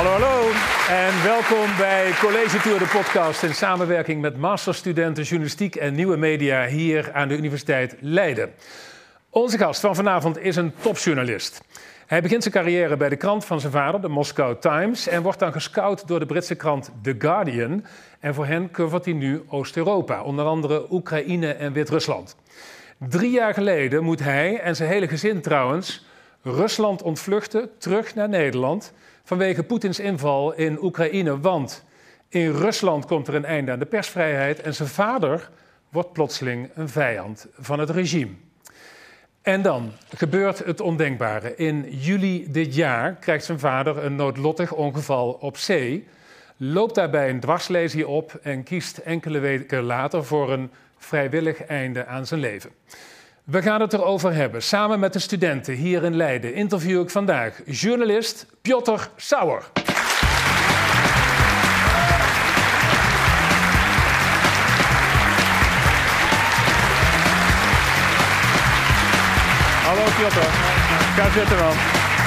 Hallo, hallo en welkom bij College Tour, de podcast in samenwerking met masterstudenten journalistiek en nieuwe media hier aan de Universiteit Leiden. Onze gast van vanavond is een topjournalist. Hij begint zijn carrière bij de krant van zijn vader, de Moscow Times, en wordt dan gescout door de Britse krant The Guardian. En voor hen covert hij nu Oost-Europa, onder andere Oekraïne en Wit-Rusland. 3 jaar geleden moet hij, en zijn hele gezin trouwens, Rusland ontvluchten terug naar Nederland vanwege Poetins inval in Oekraïne. Want in Rusland komt er een einde aan de persvrijheid en zijn vader wordt plotseling een vijand van het regime. En dan gebeurt het ondenkbare. In juli dit jaar krijgt zijn vader een noodlottig ongeval op zee, loopt daarbij een dwarslesie op en kiest enkele weken later voor een vrijwillig einde aan zijn leven. We gaan het erover hebben. Samen met de studenten hier in Leiden interview ik vandaag journalist Piotr Sauer. Hallo Piotr, ga zitten man.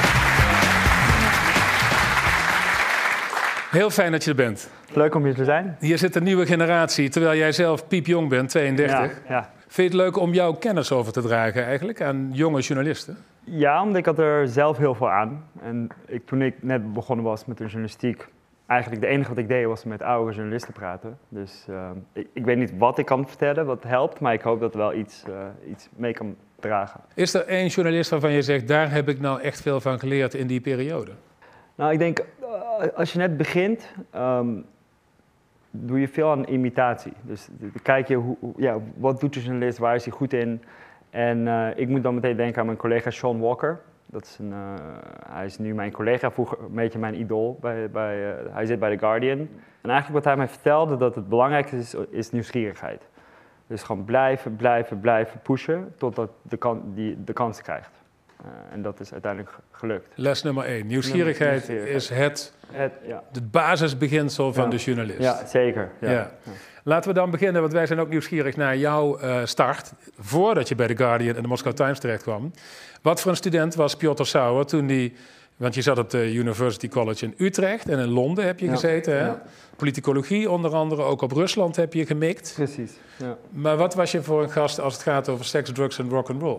Heel fijn dat je er bent. Leuk om hier te zijn. Hier zit een nieuwe generatie, terwijl jij zelf piepjong bent, 32. Ja. Vind je het leuk om jouw kennis over te dragen eigenlijk aan jonge journalisten? Ja, omdat ik had er zelf heel veel aan. En toen ik net begonnen was met de journalistiek, eigenlijk het enige wat ik deed was met oude journalisten praten. Dus ik weet niet wat ik kan vertellen, wat helpt, maar ik hoop dat er wel iets mee kan dragen. Is er één journalist waarvan je zegt, daar heb ik nou echt veel van geleerd in die periode? Nou, ik denk, als je net begint, doe je veel aan imitatie. Dus dan kijk je, wat doet de journalist, waar is hij goed in? En ik moet dan meteen denken aan mijn collega Sean Walker. Hij is nu mijn collega, vroeger een beetje mijn idool. Hij zit bij The Guardian. En eigenlijk wat hij mij vertelde, dat het belangrijkste is nieuwsgierigheid. Dus gewoon blijven pushen totdat de kans krijgt. En dat is uiteindelijk gelukt. Les nummer 1. Nieuwsgierigheid is het basisbeginsel van de journalist. Ja, zeker. Ja. Laten we dan beginnen, want wij zijn ook nieuwsgierig naar jouw start. Voordat je bij The Guardian en de Moscow Times terecht kwam. Wat voor een student was Piotr Sauer toen hij... Want je zat op de University College in Utrecht en in Londen heb je gezeten. Hè? Ja. Politicologie onder andere, ook op Rusland heb je gemikt. Precies, ja. Maar wat was je voor een gast als het gaat over seks, drugs en rock'n'roll?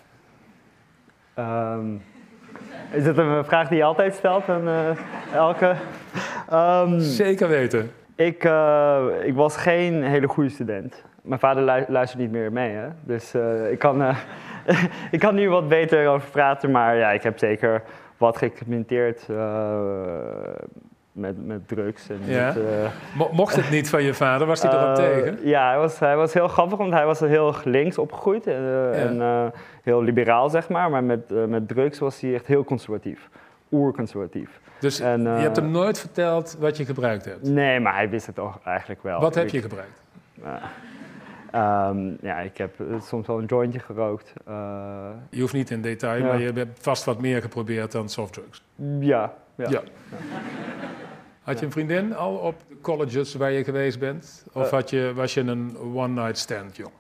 Is het een vraag die je altijd stelt aan elke? Zeker weten. Ik was geen hele goede student. Mijn vader luistert niet meer mee, hè? Dus ik kan nu wat beter over praten. Maar ja, ik heb zeker wat geëxperimenteerd met drugs. En mocht het niet van je vader? Was hij erop tegen? Ja, hij was heel grappig, want hij was heel links opgegroeid. En heel liberaal, zeg maar. Maar met drugs was hij echt heel conservatief. Oerconservatief. Dus je hebt hem nooit verteld wat je gebruikt hebt? Nee, maar hij wist het toch eigenlijk wel. Wat heb je gebruikt? Ik heb soms wel een jointje gerookt. Je hoeft niet in detail, maar je hebt vast wat meer geprobeerd dan softdrugs. Ja. Had je een vriendin al op de colleges waar je geweest bent? Of was je een one-night stand, jong?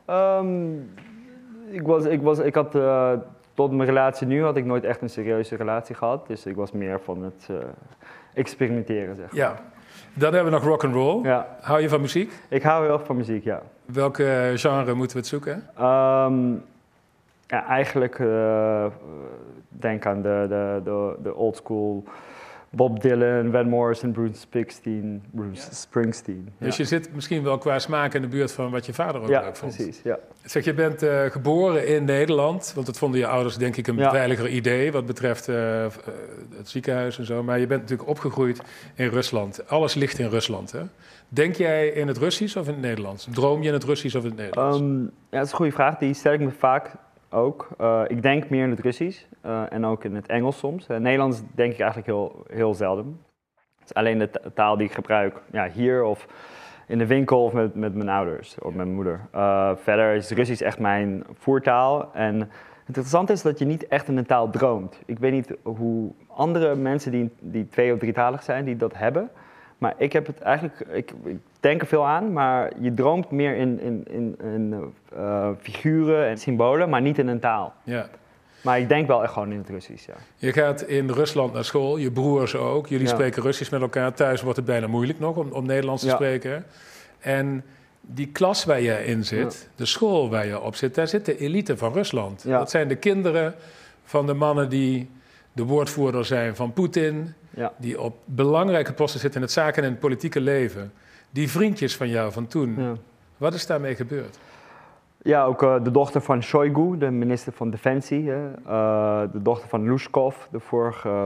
Ik had tot mijn relatie nu had ik nooit echt een serieuze relatie gehad. Dus ik was meer van het experimenteren, zeg maar. Ja. Dan hebben we nog rock'n'roll. Ja. Hou je van muziek? Ik hou heel erg van muziek, ja. Welke genre moeten we het zoeken? Eigenlijk denk aan de old school Bob Dylan, Van Morrison, Bruce Springsteen. Dus je zit misschien wel qua smaak in de buurt van wat je vader ook leuk vond. Precies, ja. Zeg, je bent geboren in Nederland, want dat vonden je ouders denk ik een veiliger idee wat betreft het ziekenhuis en zo. Maar je bent natuurlijk opgegroeid in Rusland. Alles ligt in Rusland, hè? Denk jij in het Russisch of in het Nederlands? Droom je in het Russisch of in het Nederlands? Dat is een goede vraag. Die stel ik me vaak ook. Ik denk meer in het Russisch en ook in het Engels soms. Nederlands denk ik eigenlijk heel zelden. Het is alleen de taal die ik gebruik hier of in de winkel of met mijn ouders of met mijn moeder. Verder is Russisch echt mijn voertaal. En het interessante is dat je niet echt in een taal droomt. Ik weet niet hoe andere mensen die 2- of 3-talig zijn, die dat hebben. Maar ik heb het eigenlijk, ik denk er veel aan, maar je droomt meer in figuren en symbolen, maar niet in een taal. Ja. Maar ik denk wel echt gewoon in het Russisch, ja. Je gaat in Rusland naar school, je broers ook. Jullie spreken Russisch met elkaar. Thuis wordt het bijna moeilijk nog om Nederlands te spreken. En die klas waar je in zit, de school waar je op zit, daar zit de elite van Rusland. Ja. Dat zijn de kinderen van de mannen die de woordvoerder zijn van Poetin. Ja. Die op belangrijke posten zitten in het zaken- en het politieke leven. Die vriendjes van jou van toen. Ja. Wat is daarmee gebeurd? Ja, ook de dochter van Shoigu, de minister van Defensie. De dochter van Lushkov, de vorige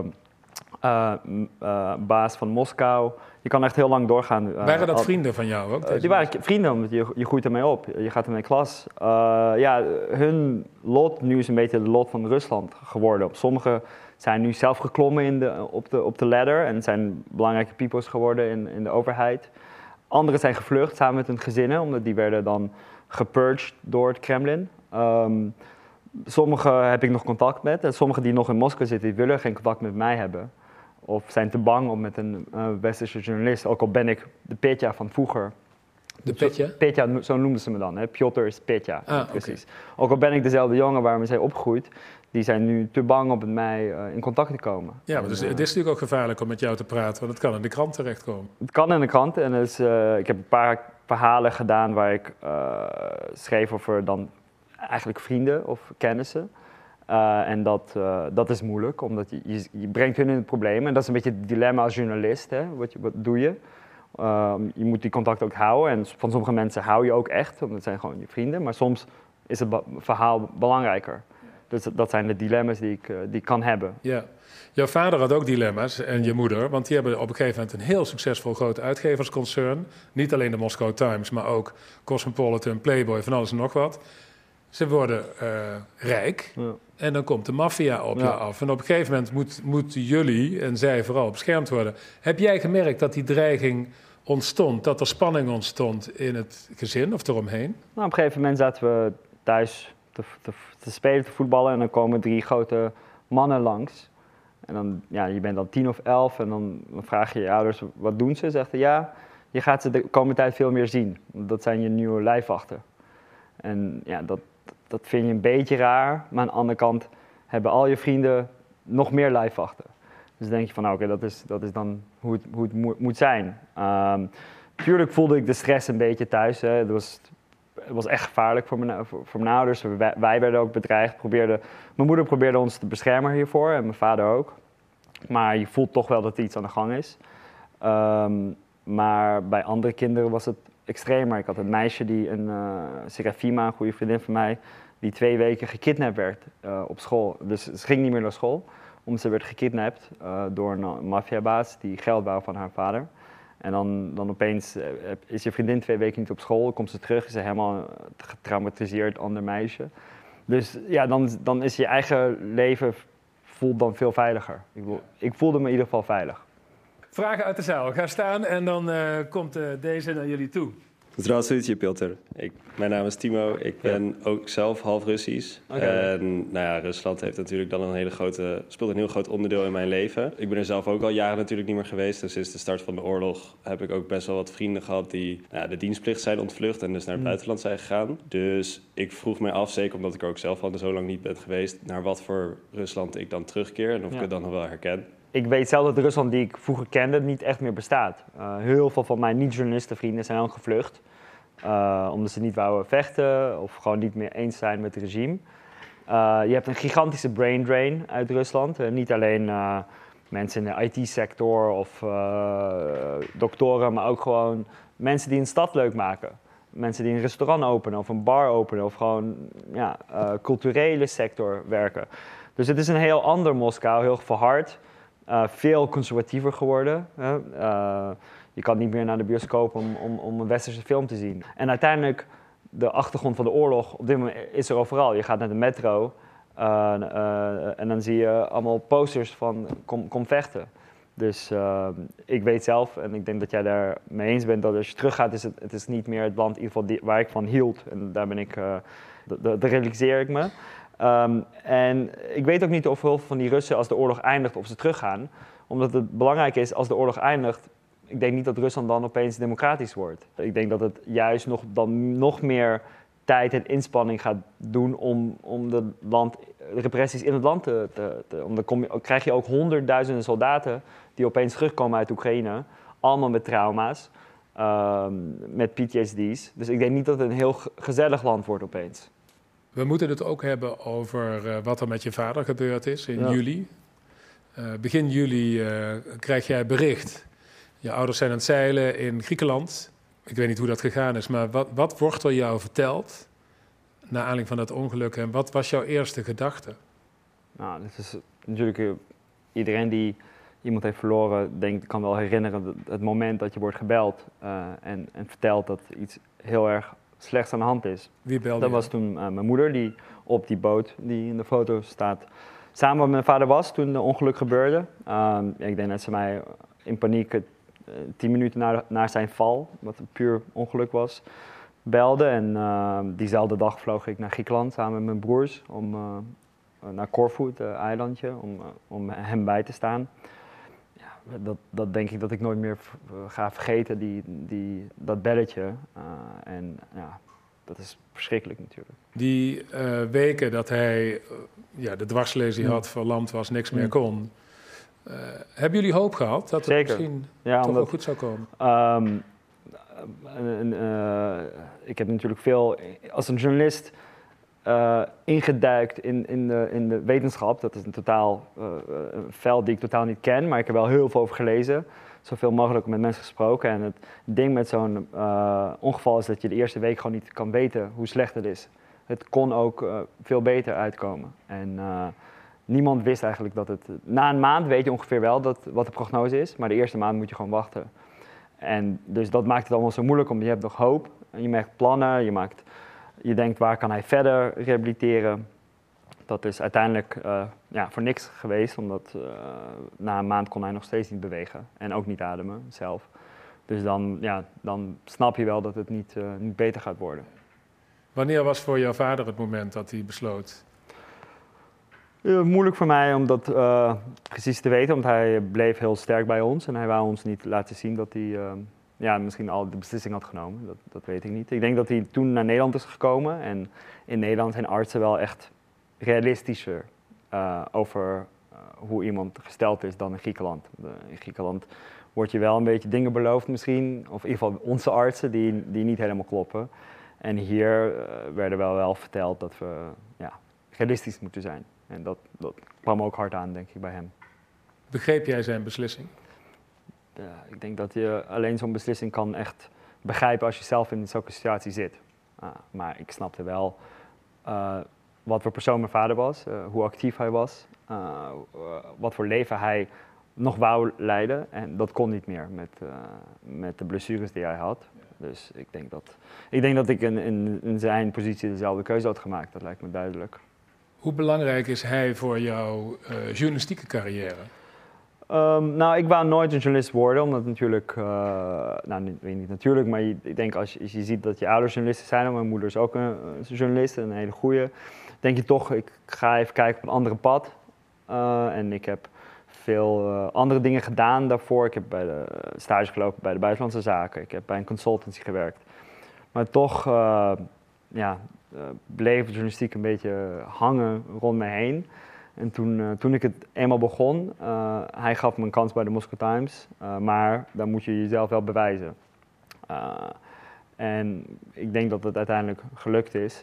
baas van Moskou. Je kan echt heel lang doorgaan. Waren dat vrienden van jou ook? Die waren vrienden, omdat je groeit ermee op. Je gaat ermee klas. Hun lot nu is een beetje de lot van Rusland geworden. Sommigen zijn nu zelf geklommen op de ladder en zijn belangrijke peoples geworden in de overheid. Anderen zijn gevlucht samen met hun gezinnen, omdat die werden dan gepurged door het Kremlin. Sommigen heb ik nog contact met. En sommigen die nog in Moskou zitten, die willen geen contact met mij hebben. Of zijn te bang om met een westerse journalist, ook al ben ik de Petja van vroeger. De Petja? Petja, zo noemden ze me dan. Hè? Piotr is Petja, precies. Okay. Ook al ben ik dezelfde jongen waar we zijn opgegroeid, die zijn nu te bang om met mij in contact te komen. Ja, maar dus, het is natuurlijk ook gevaarlijk om met jou te praten, want het kan in de krant terechtkomen. Het kan in de krant en dus, ik heb een paar verhalen gedaan waar ik schreef over dan eigenlijk vrienden of kennissen. En dat is moeilijk, omdat je brengt hun in het probleem. En dat is een beetje het dilemma als journalist. Hè? Wat doe je? Je moet die contact ook houden. En van sommige mensen hou je ook echt, want het zijn gewoon je vrienden. Maar soms is het verhaal belangrijker. Dus dat zijn de dilemma's die ik kan hebben. Ja. Jouw vader had ook dilemma's en je moeder. Want die hebben op een gegeven moment een heel succesvol groot uitgeversconcern. Niet alleen de Moscow Times, maar ook Cosmopolitan, Playboy, van alles en nog wat. Ze worden rijk en dan komt de maffia op je af. En op een gegeven moment moeten jullie, en zij vooral, beschermd worden. Heb jij gemerkt dat die dreiging ontstond, dat er spanning ontstond in het gezin of eromheen? Nou, op een gegeven moment zaten we thuis te spelen, te voetballen en dan komen 3 grote mannen langs. En dan, je bent dan 10 of 11 en dan vraag je je ouders, wat doen ze? Zegt ja, je gaat ze de komende tijd veel meer zien. Dat zijn je nieuwe lijfwachten. En ja, dat vind je een beetje raar, maar aan de andere kant hebben al je vrienden nog meer lijfwachten. Dus dan denk je van, oké, dat is dan hoe het moet zijn. Tuurlijk voelde ik de stress een beetje thuis. Hè. Het was echt gevaarlijk voor mijn ouders. Wij werden ook bedreigd. Mijn moeder probeerde ons te beschermen hiervoor en mijn vader ook. Maar je voelt toch wel dat er iets aan de gang is. Maar bij andere kinderen was het extremer. Ik had een meisje, Serafima, een goede vriendin van mij, die 2 weken gekidnapt werd op school. Dus ze ging niet meer naar school, omdat ze werd gekidnapt door een maffiabaas die geld wou van haar vader. En dan opeens is je vriendin 2 weken niet op school, komt ze terug, is ze helemaal getraumatiseerd, ander meisje. Dus ja, dan is je eigen leven voelt dan veel veiliger. Ik voelde me in ieder geval veilig. Vragen uit de zaal. Ga staan en dan komt deze naar jullie toe. Здравствуйте, Piotr. Mijn naam is Timo. Ik ben ook zelf half Russisch. Okay. En Rusland heeft natuurlijk dan speelt een heel groot onderdeel in mijn leven. Ik ben er zelf ook al jaren natuurlijk niet meer geweest. En sinds de start van de oorlog heb ik ook best wel wat vrienden gehad die de dienstplicht zijn ontvlucht en dus naar het buitenland zijn gegaan. Dus ik vroeg mij af, zeker omdat ik er ook zelf al zo lang niet ben geweest, naar wat voor Rusland ik dan terugkeer en of ik het dan nog wel herken. Ik weet zelf dat de Rusland die ik vroeger kende niet echt meer bestaat. Heel veel van mijn niet-journalistenvrienden zijn al gevlucht. Omdat ze niet wouden vechten of gewoon niet meer eens zijn met het regime. Je hebt een gigantische brain drain uit Rusland. Niet alleen mensen in de IT-sector of doktoren, maar ook gewoon mensen die een stad leuk maken. Mensen die een restaurant openen of een bar openen of gewoon culturele sector werken. Dus het is een heel ander Moskou, heel verhard. Veel conservatiever geworden. Je kan niet meer naar de bioscoop om een westerse film te zien. En uiteindelijk, de achtergrond van de oorlog, op dit moment is er overal. Je gaat naar de metro en dan zie je allemaal posters van kom vechten. Dus ik weet zelf, en ik denk dat jij daar mee eens bent, dat als je teruggaat, het is niet meer het land in ieder geval waar ik van hield. En daar ben ik, dat realiseer ik me. En ik weet ook niet of heel veel van die Russen, als de oorlog eindigt, of ze teruggaan. Omdat het belangrijk is, als de oorlog eindigt, ik denk niet dat Rusland dan opeens democratisch wordt. Ik denk dat het juist nog meer tijd en inspanning gaat doen om de repressies in het land dan krijg je ook honderdduizenden soldaten die opeens terugkomen uit Oekraïne. Allemaal met trauma's, met PTSD's. Dus ik denk niet dat het een heel gezellig land wordt opeens. We moeten het ook hebben over wat er met je vader gebeurd is in juli. Begin juli krijg jij bericht. Je ouders zijn aan het zeilen in Griekenland. Ik weet niet hoe dat gegaan is, maar wat wordt er jou verteld naar aanleiding van dat ongeluk en wat was jouw eerste gedachte? Nou, dat is natuurlijk iedereen die iemand heeft verloren, kan wel herinneren het moment dat je wordt gebeld en vertelt dat iets heel erg slechts aan de hand is. Wie belde Dat je? was toen mijn moeder die op die boot die in de foto staat samen met mijn vader was toen het ongeluk gebeurde. Ik denk dat ze mij in paniek 10 minuten na zijn val, wat een puur ongeluk was, belde. En diezelfde dag vloog ik naar Griekenland samen met mijn broers naar Corfu, het eilandje, om hem bij te staan. Ja, dat denk ik dat ik nooit meer ga vergeten, dat belletje. En ja, dat is verschrikkelijk natuurlijk. Die weken dat hij de dwarslesie had, verlamd was, niks meer kon. Hebben jullie hoop gehad dat het misschien toch wel goed zou komen? Ik heb natuurlijk veel als een journalist ingeduikt in de wetenschap. Dat is een totaal veld die ik totaal niet ken, maar ik heb wel heel veel over gelezen. Zoveel mogelijk met mensen gesproken. En het ding met zo'n ongeval is dat je de eerste week gewoon niet kan weten hoe slecht het is. Het kon ook veel beter uitkomen. En niemand wist eigenlijk dat het... Na een maand weet je ongeveer wel wat de prognose is, maar de eerste maand moet je gewoon wachten. En dus dat maakt het allemaal zo moeilijk, omdat je hebt nog hoop. Je maakt plannen, je denkt waar kan hij verder rehabiliteren. Dat is uiteindelijk voor niks geweest, omdat na een maand kon hij nog steeds niet bewegen. En ook niet ademen zelf. Dus dan snap je wel dat het niet beter gaat worden. Wanneer was voor jouw vader het moment dat hij besloot? Moeilijk voor mij om dat precies te weten, want hij bleef heel sterk bij ons. En hij wou ons niet laten zien dat hij misschien al de beslissing had genomen. Dat weet ik niet. Ik denk dat hij toen naar Nederland is gekomen. En in Nederland zijn artsen wel echt realistischer over hoe iemand gesteld is dan in Griekenland. In Griekenland wordt je wel een beetje dingen beloofd misschien. Of in ieder geval onze artsen die niet helemaal kloppen. En hier werden wel verteld dat we realistisch moeten zijn. En dat kwam ook hard aan, denk ik, bij hem. Begreep jij zijn beslissing? Ja, ik denk dat je alleen zo'n beslissing kan echt begrijpen als je zelf in zo'n situatie zit. Maar ik snapte wel wat voor persoon mijn vader was, hoe actief hij was, wat voor leven hij nog wou leiden. En dat kon niet meer met de blessures die hij had. Dus ik denk dat ik in zijn positie dezelfde keuze had gemaakt. Dat lijkt me duidelijk. Hoe belangrijk is hij voor jouw journalistieke carrière? Ik wou nooit een journalist worden, omdat natuurlijk... niet natuurlijk, maar ik denk als je ziet dat je ouders journalisten zijn... en mijn moeder is ook een journalist, een hele goeie... denk je toch, ik ga even kijken op een andere pad. En ik heb veel andere dingen gedaan daarvoor. Ik heb bij de stage gelopen bij de Buitenlandse Zaken. Ik heb bij een consultancy gewerkt. Maar toch bleef de journalistiek een beetje hangen rond me heen. En toen ik het eenmaal begon, hij gaf me een kans bij de Moscow Times. Maar dan moet je jezelf wel bewijzen. En ik denk dat het uiteindelijk gelukt is.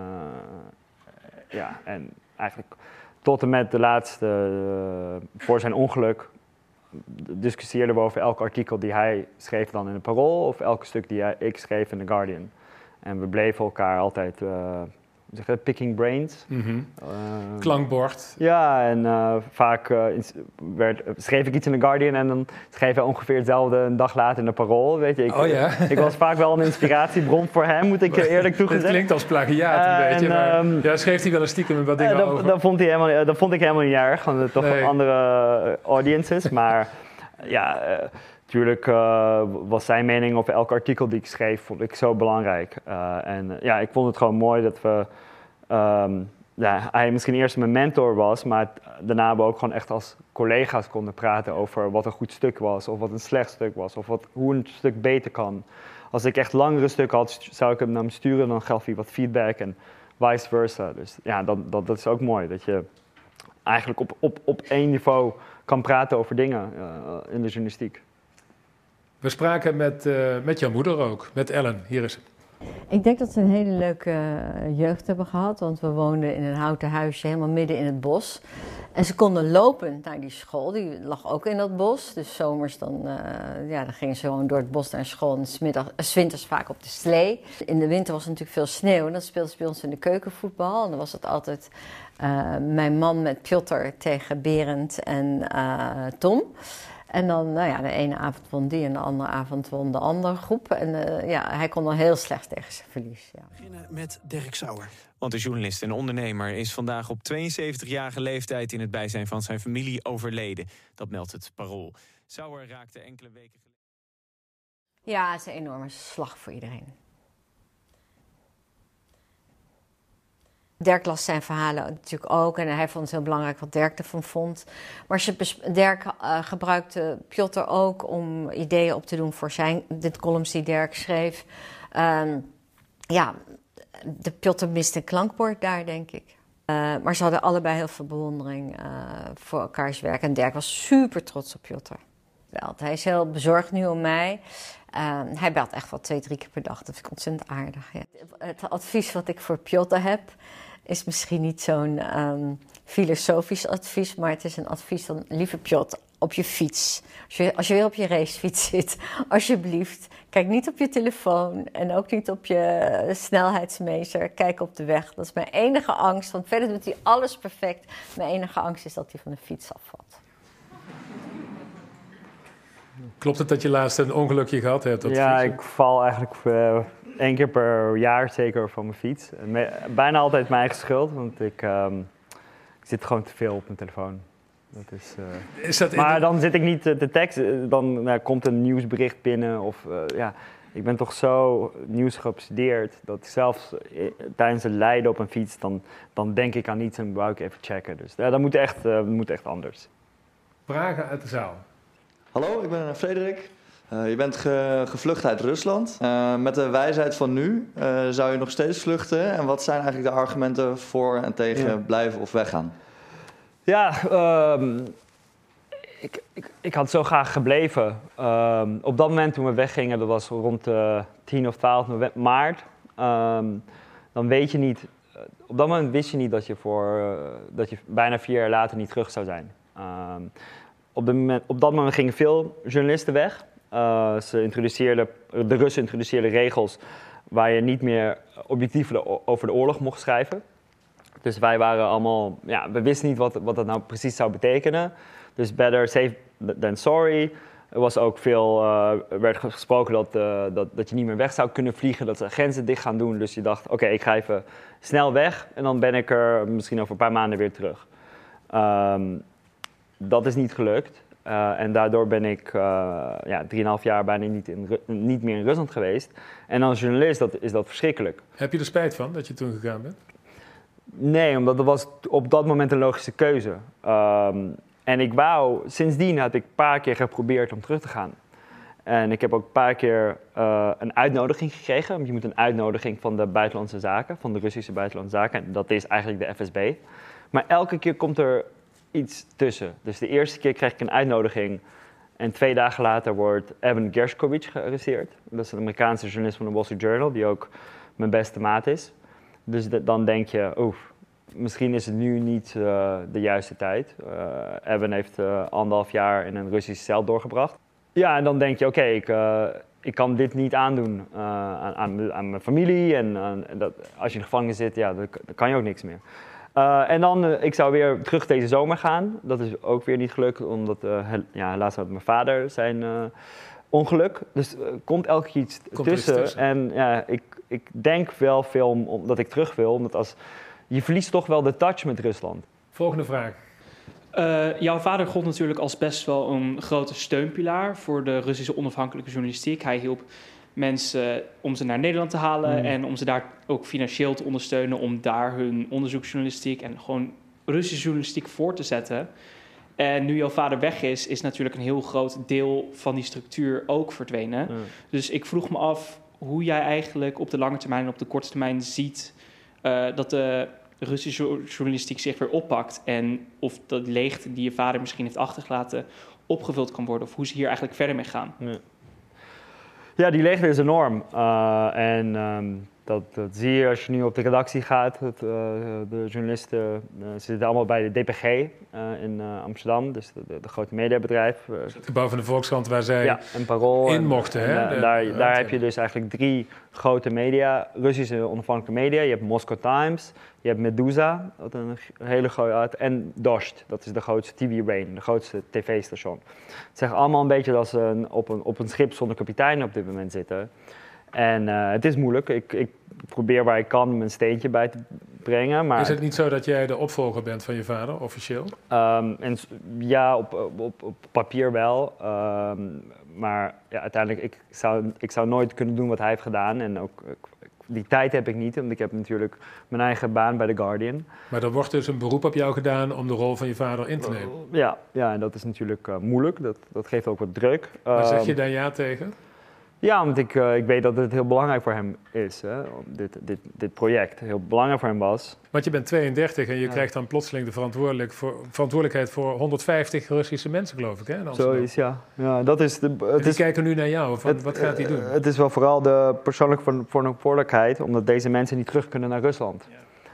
En eigenlijk tot en met de laatste, voor zijn ongeluk, discussieerden we over elk artikel die hij schreef dan in het Parool of elk stuk die ik schreef in The Guardian. En we bleven elkaar altijd, picking brains. Mm-hmm. Klankbord. Ja, en vaak schreef ik iets in The Guardian en dan schreef hij ongeveer hetzelfde een dag later in de Parool. Weet je, ik was vaak wel een inspiratiebron voor hem, moet ik eerlijk toegeven. Het klinkt als plagiaat een beetje, maar schreef hij wel een stiekem wat dingen over. Dat vond ik helemaal niet erg, want toch andere audiences. Maar natuurlijk was zijn mening over elk artikel die ik schreef, vond ik zo belangrijk. Ik vond het gewoon mooi dat we hij misschien eerst mijn mentor was, maar daarna we ook gewoon echt als collega's konden praten over wat een goed stuk was, of wat een slecht stuk was, of hoe een stuk beter kan. Als ik echt langere stukken had, zou ik hem naar hem sturen, dan gaf hij wat feedback en vice versa. Dus ja, dat is ook mooi, dat je eigenlijk op één niveau kan praten over dingen in de journalistiek. We spraken met jouw moeder ook, met Ellen. Hier is ze. Ik denk dat we een hele leuke jeugd hebben gehad, want we woonden in een houten huisje helemaal midden in het bos. En ze konden lopen naar die school, die lag ook in dat bos. Dus zomers dan gingen ze gewoon door het bos naar school en 's winters vaak op de slee. In de winter was er natuurlijk veel sneeuw en dan speelden ze bij ons in de keuken voetbal. En dan was het altijd mijn man met Piotr tegen Berend en Tom. En dan, de ene avond won die en de andere avond won de andere groep. En hij kon dan heel slecht tegen zijn verlies. Ja. We beginnen met Derek Sauer. Want de journalist en ondernemer is vandaag op 72-jarige leeftijd in het bijzijn van zijn familie overleden. Dat meldt het Parool. Sauer raakte enkele weken geleden. Ja, het is een enorme slag voor iedereen. Dirk las zijn verhalen natuurlijk ook en hij vond het heel belangrijk wat Dirk ervan vond. Maar Dirk gebruikte Piotr ook om ideeën op te doen voor de columns die Dirk schreef. De Piotr miste een klankbord daar, denk ik. Maar ze hadden allebei heel veel bewondering voor elkaars werk. En Dirk was super trots op Piotr. Hij is heel bezorgd nu om mij. Hij belt echt wel 2-3 keer per dag. Dat vind ik ontzettend aardig. Ja. Het advies wat ik voor Piotr heb is misschien niet zo'n filosofisch advies, maar het is een advies van, lieve Piotr, op je fiets. Als je weer op je racefiets zit, alsjeblieft, kijk niet op je telefoon en ook niet op je snelheidsmeter. Kijk op de weg. Dat is mijn enige angst, want verder doet hij alles perfect. Mijn enige angst is dat hij van de fiets afvalt. Klopt het dat je laatst een ongelukje gehad hebt? Ja, ik val eigenlijk 1 keer per jaar zeker van mijn fiets. Bijna altijd mijn eigen schuld, want ik zit gewoon te veel op mijn telefoon. Maar dan zit ik niet te teksten, dan komt een nieuwsbericht binnen. Ik ben toch zo nieuws geobsedeerd dat zelfs tijdens het lijden op een fiets, dan denk ik aan niets en wou ik even checken. Dus dat moet echt anders. Vragen uit de zaal. Hallo, ik ben Frederik. Je bent gevlucht uit Rusland. Met de wijsheid van nu zou je nog steeds vluchten. En wat zijn eigenlijk de argumenten voor en tegen blijven of weggaan? Ja, ik had zo graag gebleven. Op dat moment toen we weggingen, dat was rond 10 of 12 maart. Dan weet je niet, op dat moment wist je niet dat je bijna 4 jaar later niet terug zou zijn. Op dat moment gingen veel journalisten weg. De Russen introduceerden regels waar je niet meer objectief over de oorlog mocht schrijven. Dus wij waren allemaal, we wisten niet wat dat nou precies zou betekenen. Dus better safe than sorry. Er was ook werd gesproken dat je niet meer weg zou kunnen vliegen, dat de grenzen dicht gaan doen. Dus je dacht, oké, ik ga even snel weg en dan ben ik er misschien over een paar maanden weer terug. Dat is niet gelukt. En daardoor ben ik 3,5 jaar bijna niet meer in Rusland geweest. En als journalist is dat verschrikkelijk. Heb je er spijt van dat je toen gegaan bent? Nee, omdat dat was op dat moment een logische keuze. En sindsdien heb ik een paar keer geprobeerd om terug te gaan. En ik heb ook een paar keer een uitnodiging gekregen. Want je moet een uitnodiging van de buitenlandse zaken, van de Russische buitenlandse zaken. En dat is eigenlijk de FSB. Maar elke keer komt er iets tussen. Dus de eerste keer kreeg ik een uitnodiging en 2 dagen later wordt Evan Gershkovich gearresteerd. Dat is een Amerikaanse journalist van de Wall Street Journal, die ook mijn beste maat is. Dus dan denk je, misschien is het nu niet de juiste tijd. Evan heeft 1,5 jaar in een Russische cel doorgebracht. Ja, en dan denk je, oké, ik kan dit niet aandoen aan mijn familie. En als je in de gevangenis zit, dan kan je ook niks meer. En dan, ik zou weer terug deze zomer gaan. Dat is ook weer niet gelukt, omdat helaas had mijn vader zijn ongeluk. Dus komt elke keer iets tussen. En ik denk wel veel dat ik terug wil, omdat je verliest toch wel de touch met Rusland. Volgende vraag. Jouw vader gold natuurlijk als best wel een grote steunpilaar voor de Russische onafhankelijke journalistiek. Hij hielp mensen om ze naar Nederland te halen en om ze daar ook financieel te ondersteunen om daar hun onderzoeksjournalistiek en gewoon Russische journalistiek voor te zetten. En nu jouw vader weg is natuurlijk een heel groot deel van die structuur ook verdwenen. Dus ik vroeg me af hoe jij eigenlijk op de lange termijn en op de korte termijn ziet dat de Russische journalistiek zich weer oppakt en of dat leegte die je vader misschien heeft achtergelaten opgevuld kan worden of hoe ze hier eigenlijk verder mee gaan. Ja, die leegte is enorm. Dat zie je als je nu op de redactie gaat. De journalisten zitten allemaal bij de DPG in Amsterdam, dus de grote mediabedrijf. Het gebouw van de Volkskrant waar zij en Parool in mochten. Hè? Daar heb je dus eigenlijk 3 grote media, Russische onafhankelijke media. Je hebt Moscow Times, je hebt Meduza, dat een hele grote, en Dost, dat is de grootste TV-rain, de grootste tv-station. Het zegt allemaal een beetje dat ze op een schip zonder kapitein op dit moment zitten. En het is moeilijk. Ik probeer waar ik kan mijn steentje bij te brengen. Maar is het niet zo dat jij de opvolger bent van je vader, officieel? Ja, op papier wel. Maar ja, uiteindelijk, ik zou nooit kunnen doen wat hij heeft gedaan. En ook die tijd heb ik niet, want ik heb natuurlijk mijn eigen baan bij The Guardian. Maar er wordt dus een beroep op jou gedaan om de rol van je vader in te nemen? Ja, en dat is natuurlijk moeilijk. Dat geeft ook wat druk. Maar zeg je daar ja tegen? Ja, want ik weet dat het heel belangrijk voor hem is, hè? Dit project. Heel belangrijk voor hem was. Want je bent 32 en je krijgt dan plotseling de verantwoordelijkheid voor 150 Russische mensen, geloof ik, hè? Zo is, ja. Dat is die kijken nu naar jou. Wat gaat hij doen? Het is wel vooral de persoonlijke verantwoordelijkheid, omdat deze mensen niet terug kunnen naar Rusland.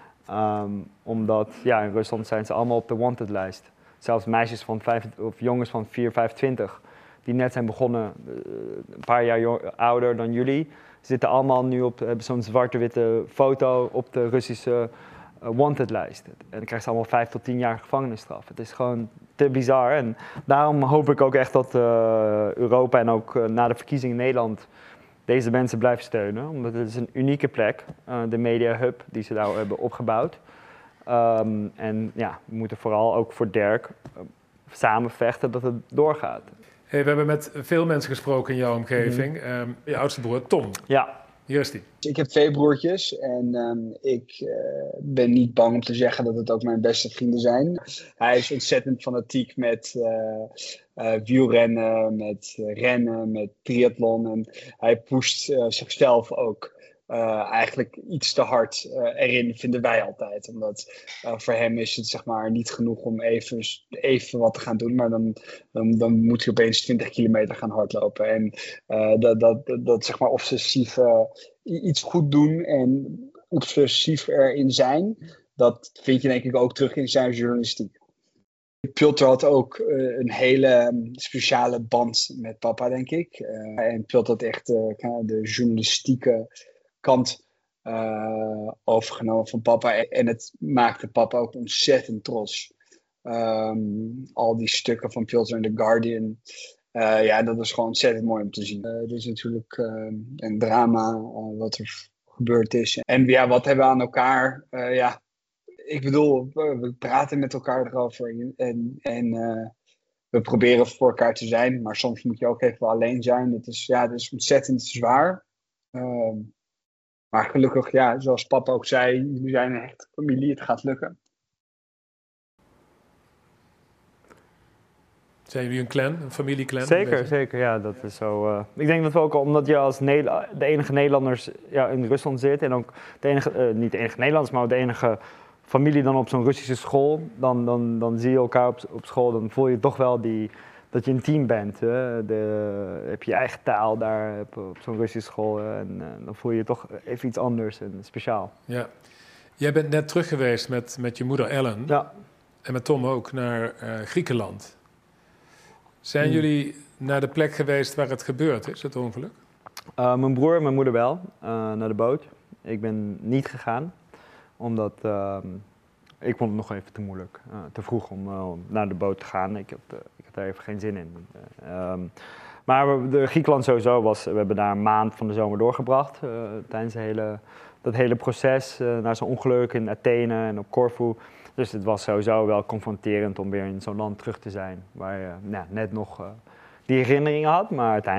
Omdat, in Rusland zijn ze allemaal op de wanted-lijst. Zelfs meisjes of jongens van 4, 25... die net zijn begonnen, een paar jaar ouder dan jullie, zitten allemaal nu hebben zo'n zwarte-witte foto op de Russische wanted-lijst. En dan krijgen ze allemaal 5 tot 10 jaar gevangenisstraf. Het is gewoon te bizar. En daarom hoop ik ook echt dat Europa en ook na de verkiezingen in Nederland deze mensen blijven steunen. Omdat het is een unieke plek, de Media Hub die ze daar hebben opgebouwd. We moeten vooral ook voor Dirk samen vechten dat het doorgaat. Hey, we hebben met veel mensen gesproken in jouw omgeving. Je oudste broer Tom. Ja. Hier is die. Ik heb 2 broertjes en ik ben niet bang om te zeggen dat het ook mijn beste vrienden zijn. Hij is ontzettend fanatiek met wielrennen, met rennen, met triathlon. En hij pusht zichzelf ook eigenlijk iets te hard erin, vinden wij altijd. Omdat voor hem is het zeg maar niet genoeg om even wat te gaan doen. Maar dan moet hij opeens 20 kilometer gaan hardlopen. En dat zeg maar obsessief iets goed doen en obsessief erin zijn. Dat vind je denk ik ook terug in zijn journalistiek. Piotr had ook een hele speciale band met papa, denk ik. En Piotr had echt de journalistieke kant overgenomen van papa. En het maakte papa ook ontzettend trots. Al die stukken van Piotr in The Guardian. Dat was gewoon ontzettend mooi om te zien. Er is natuurlijk een drama wat er gebeurd is. En wat hebben we aan elkaar? Ik bedoel, we praten met elkaar erover. En we proberen voor elkaar te zijn. Maar soms moet je ook even alleen zijn. Het is ontzettend zwaar. Maar gelukkig, zoals papa ook zei, jullie zijn een echte familie, het gaat lukken. Zijn jullie een clan, een familieclan? Zeker, ja, dat is zo. Ik denk dat we ook, omdat je als de enige Nederlanders in Rusland zit, en ook niet de enige Nederlanders, maar de enige familie dan op zo'n Russische school, dan zie je elkaar op school, dan voel je toch wel dat je een team bent. Heb je je eigen taal daar op zo'n Russische school. En dan voel je je toch even iets anders en speciaal. Ja. Jij bent net terug geweest met je moeder Ellen. Ja. En met Tom ook naar Griekenland. Zijn jullie naar de plek geweest waar het gebeurd is, het ongeluk? Mijn broer en mijn moeder wel, naar de boot. Ik ben niet gegaan, omdat ik vond het nog even te moeilijk. Te vroeg om naar de boot te gaan. Ik had daar even geen zin in. Maar de Griekenland sowieso we hebben daar een maand van de zomer doorgebracht. Tijdens dat hele proces, naar zo'n ongeluk in Athene en op Corfu. Dus het was sowieso wel confronterend om weer in zo'n land terug te zijn. Waar je net nog die herinneringen had. Maar uiteindelijk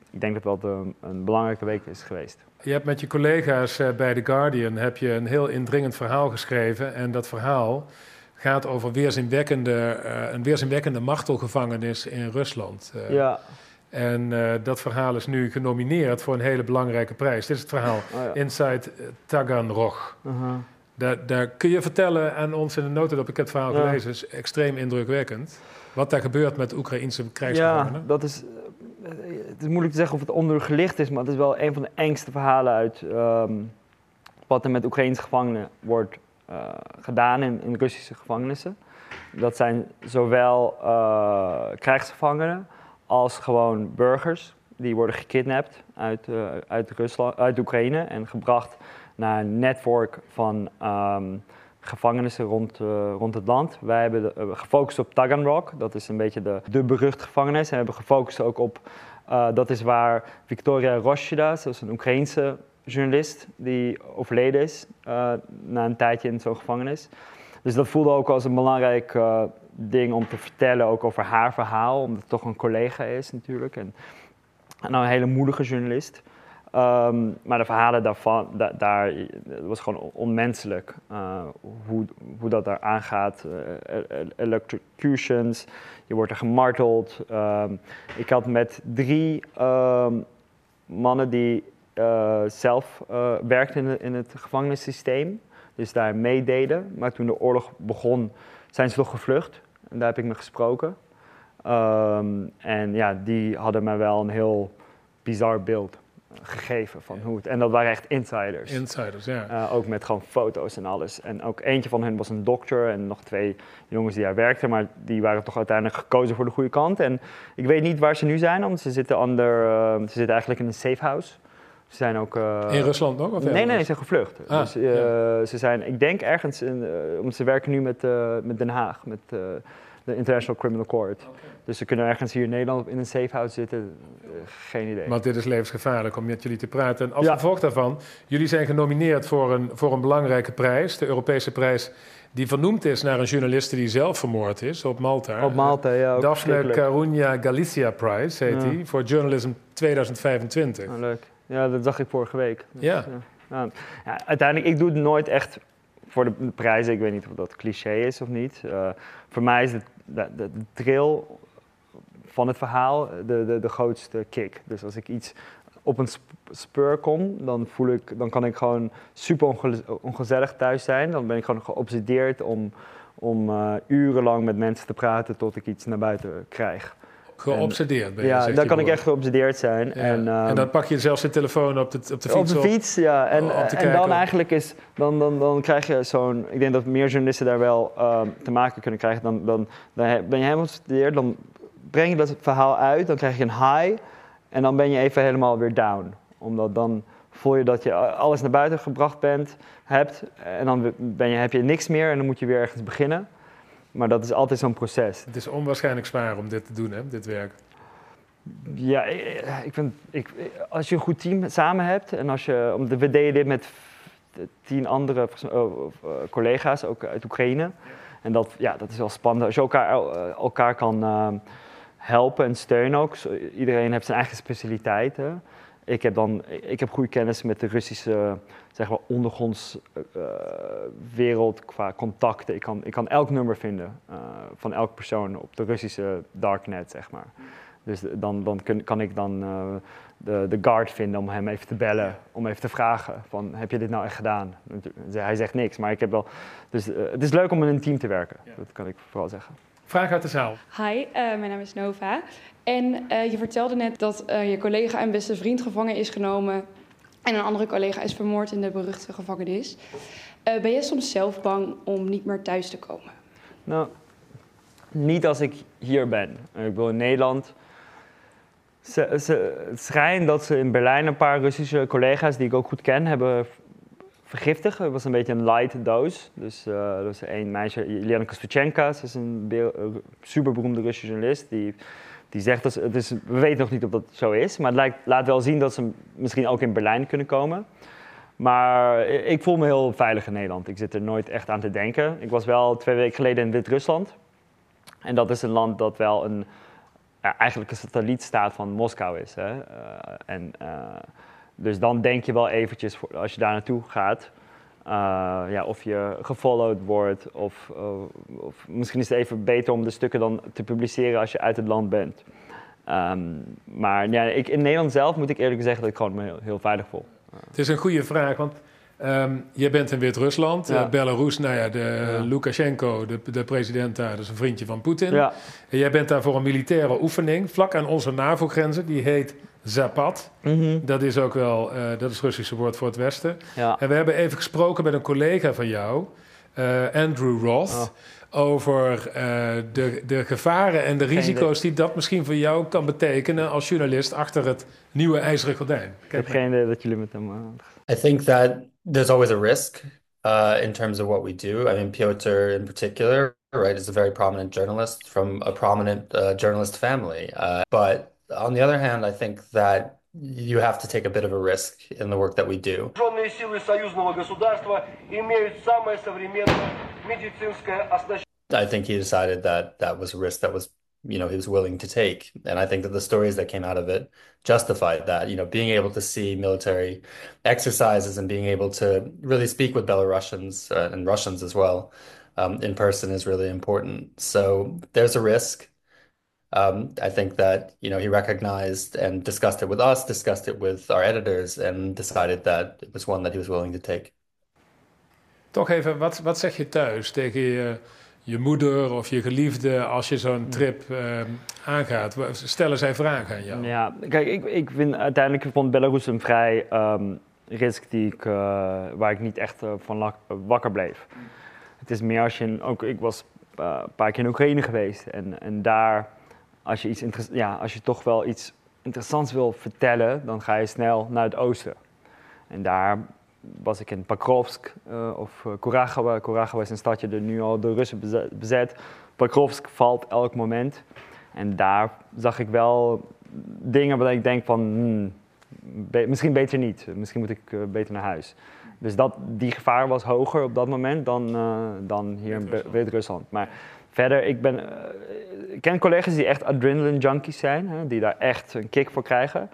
ik denk dat dat een belangrijke week is geweest. Je hebt met je collega's bij The Guardian heb je een heel indringend verhaal geschreven. En dat verhaal gaat over een weerzinwekkende martelgevangenis in Rusland. Ja. En dat verhaal is nu genomineerd voor een hele belangrijke prijs. Dit is het verhaal, Inside Taganrog. Daar kun je vertellen aan ons in de notendop. Ik heb het verhaal gelezen, het is extreem indrukwekkend. Wat daar gebeurt met Oekraïense krijgsgevangenen. Ja, het is moeilijk te zeggen of het ondergelicht is, maar het is wel een van de engste verhalen uit wat er met Oekraïense gevangenen wordt gedaan in Russische gevangenissen. Dat zijn zowel krijgsgevangenen als gewoon burgers. Die worden gekidnapt uit Oekraïne en gebracht naar een netwerk van gevangenissen rond het land. Wij hebben gefocust op Taganrog, dat is een beetje de beruchte gevangenis. En we hebben gefocust ook op, dat is waar Victoria Roshida, dat is een Oekraïense journalist die overleden is na een tijdje in zo'n gevangenis. Dus dat voelde ook als een belangrijk ding om te vertellen, ook over haar verhaal, omdat het toch een collega is natuurlijk. En een hele moedige journalist. Maar de verhalen daarvan, daar was gewoon onmenselijk. Hoe dat daar aangaat. Electrocutions, je wordt er gemarteld. Ik had met 3 mannen die zelf werkten in het gevangenissysteem. Dus daar meededen. Maar toen de oorlog begon, zijn ze toch gevlucht. En daar heb ik mee gesproken. En ja, die hadden mij wel een heel bizar beeld gegeven van hoe het... En dat waren echt insiders. Insiders, ja. Ook met gewoon foto's en alles. En ook eentje van hen was een dokter en nog 2 jongens die daar werkten. Maar die waren toch uiteindelijk gekozen voor de goede kant. En ik weet niet waar ze nu zijn, want ze zitten eigenlijk in een safe house. Ze zijn ook... in Rusland nog? Of nee, ze zijn gevlucht. Dus ze zijn, ik denk ergens, ze werken nu met Den Haag, met de International Criminal Court. Okay. Dus ze kunnen ergens hier in Nederland in een safe house zitten. Geen idee. Want dit is levensgevaarlijk om met jullie te praten. En als gevolg daarvan, jullie zijn genomineerd voor een belangrijke prijs, de Europese prijs, die vernoemd is naar een journaliste die zelf vermoord is op Malta. Op Malta, ja. Daphne Caruana Galizia Prize heet die, voor Journalism 2025. Oh, leuk. Ja, dat zag ik vorige week. Dus, ja. Uiteindelijk, ik doe het nooit echt voor de prijzen. Ik weet niet of dat cliché is of niet. Voor mij is de thrill van het verhaal de grootste kick. Dus als ik iets op een spur kom, dan kan ik gewoon super ongezellig thuis zijn. Dan ben ik gewoon geobsedeerd om urenlang met mensen te praten tot ik iets naar buiten krijg. Geobsedeerd ben je, ja, dan kan ik echt geobsedeerd zijn. Ja. En dan pak je zelfs je telefoon op de fiets op. De fiets, ja. En dan eigenlijk dan krijg je zo'n... Ik denk dat meer journalisten daar wel te maken kunnen krijgen. Dan ben je helemaal geobsedeerd, dan breng je dat verhaal uit, dan krijg je een high. En dan ben je even helemaal weer down. Omdat dan voel je dat je alles naar buiten gebracht hebt. En dan heb je niks meer en dan moet je weer ergens beginnen. Maar dat is altijd zo'n proces. Het is onwaarschijnlijk zwaar om dit te doen, hè, dit werk. Ja, als je een goed team samen hebt... en we deden dit met 10 andere collega's, ook uit Oekraïne. En dat is wel spannend. Als je elkaar kan helpen en steunen ook. Iedereen heeft zijn eigen specialiteiten. Ik heb goede kennis met de Russische, zeg maar, ondergrondswereld qua contacten. Ik kan elk nummer vinden van elke persoon op de Russische darknet, zeg maar. Dus dan kan ik de guard vinden om hem even te bellen, om even te vragen van, heb je dit nou echt gedaan? Hij zegt niks, maar ik heb wel... Dus het is leuk om in een team te werken, dat kan ik vooral zeggen. Vraag uit de zaal. Hi, mijn naam is Nova. En je vertelde net dat je collega en beste vriend gevangen is genomen en een andere collega is vermoord in de beruchte gevangenis. Ben jij soms zelf bang om niet meer thuis te komen? Nou, niet als ik hier ben. Ik wil in Nederland... Het schijnt dat ze in Berlijn een paar Russische collega's die ik ook goed ken hebben vergiftigd. Het was een beetje een light dose. Dus er was een meisje, Jelena Kostevchenka, ze is een superberoemde Russische journalist. Die zegt dat we weten nog niet of dat zo is, maar het laat wel zien dat ze misschien ook in Berlijn kunnen komen. Maar ik voel me heel veilig in Nederland. Ik zit er nooit echt aan te denken. Ik was wel 2 weken geleden in Wit-Rusland. En dat is een land dat wel eigenlijk een satellietstaat van Moskou is. Hè? Dus dan denk je wel eventjes, als je daar naartoe gaat, of je gefollowed wordt. Of misschien is het even beter om de stukken dan te publiceren als je uit het land bent. Maar ja, in Nederland zelf moet ik eerlijk zeggen dat ik gewoon me heel veilig voel. Het is een goede vraag, want je bent in Wit-Rusland. Belarus, Lukashenko, de president daar, dat is een vriendje van Poetin. Ja. En jij bent daar voor een militaire oefening, vlak aan onze NAVO-grenzen. Die heet Zapad. Dat is ook wel, dat is het Russische woord voor het Westen. Ja. En we hebben even gesproken met een collega van jou, Andrew Roth, over de gevaren en de risico's die dat misschien voor jou kan betekenen als journalist achter het nieuwe ijzeren gordijn. Ik heb geen idee dat jullie met hem... I think that there's always a risk in terms of what we do. I mean, Piotr in particular, right, is a very prominent journalist from a prominent journalist family. But on the other hand, I think that you have to take a bit of a risk in the work that we do. I think he decided that that was a risk that was, he was willing to take. And I think that the stories that came out of it justified that, being able to see military exercises and being able to really speak with Belarusians and Russians as well in person is really important. So there's a risk. I think that, he recognized and discussed it with us, discussed it with our editors, and decided that it was one that he was willing to take. Toch even, wat zeg je thuis tegen je moeder of je geliefde als je zo'n trip aangaat? Stellen zij vragen aan jou? Ja, kijk, ik vind uiteindelijk vond Belarus een vrij risk waar ik niet echt van wakker bleef. Het is meer als ik was een paar keer in Oekraïne geweest en daar... Als je toch wel iets interessants wil vertellen, dan ga je snel naar het oosten. En daar was ik in Pakrovsk of Kurachowo. Kurachowo is een stadje dat nu al door Russen bezet. Pakrovsk valt elk moment. En daar zag ik wel dingen waar ik denk van, misschien beter niet. Misschien moet ik beter naar huis. Dus die gevaar was hoger op dat moment dan hier in Wit-Rusland. Maar verder, ik ken collega's die echt adrenaline junkies zijn, hè, die daar echt een kick voor krijgen.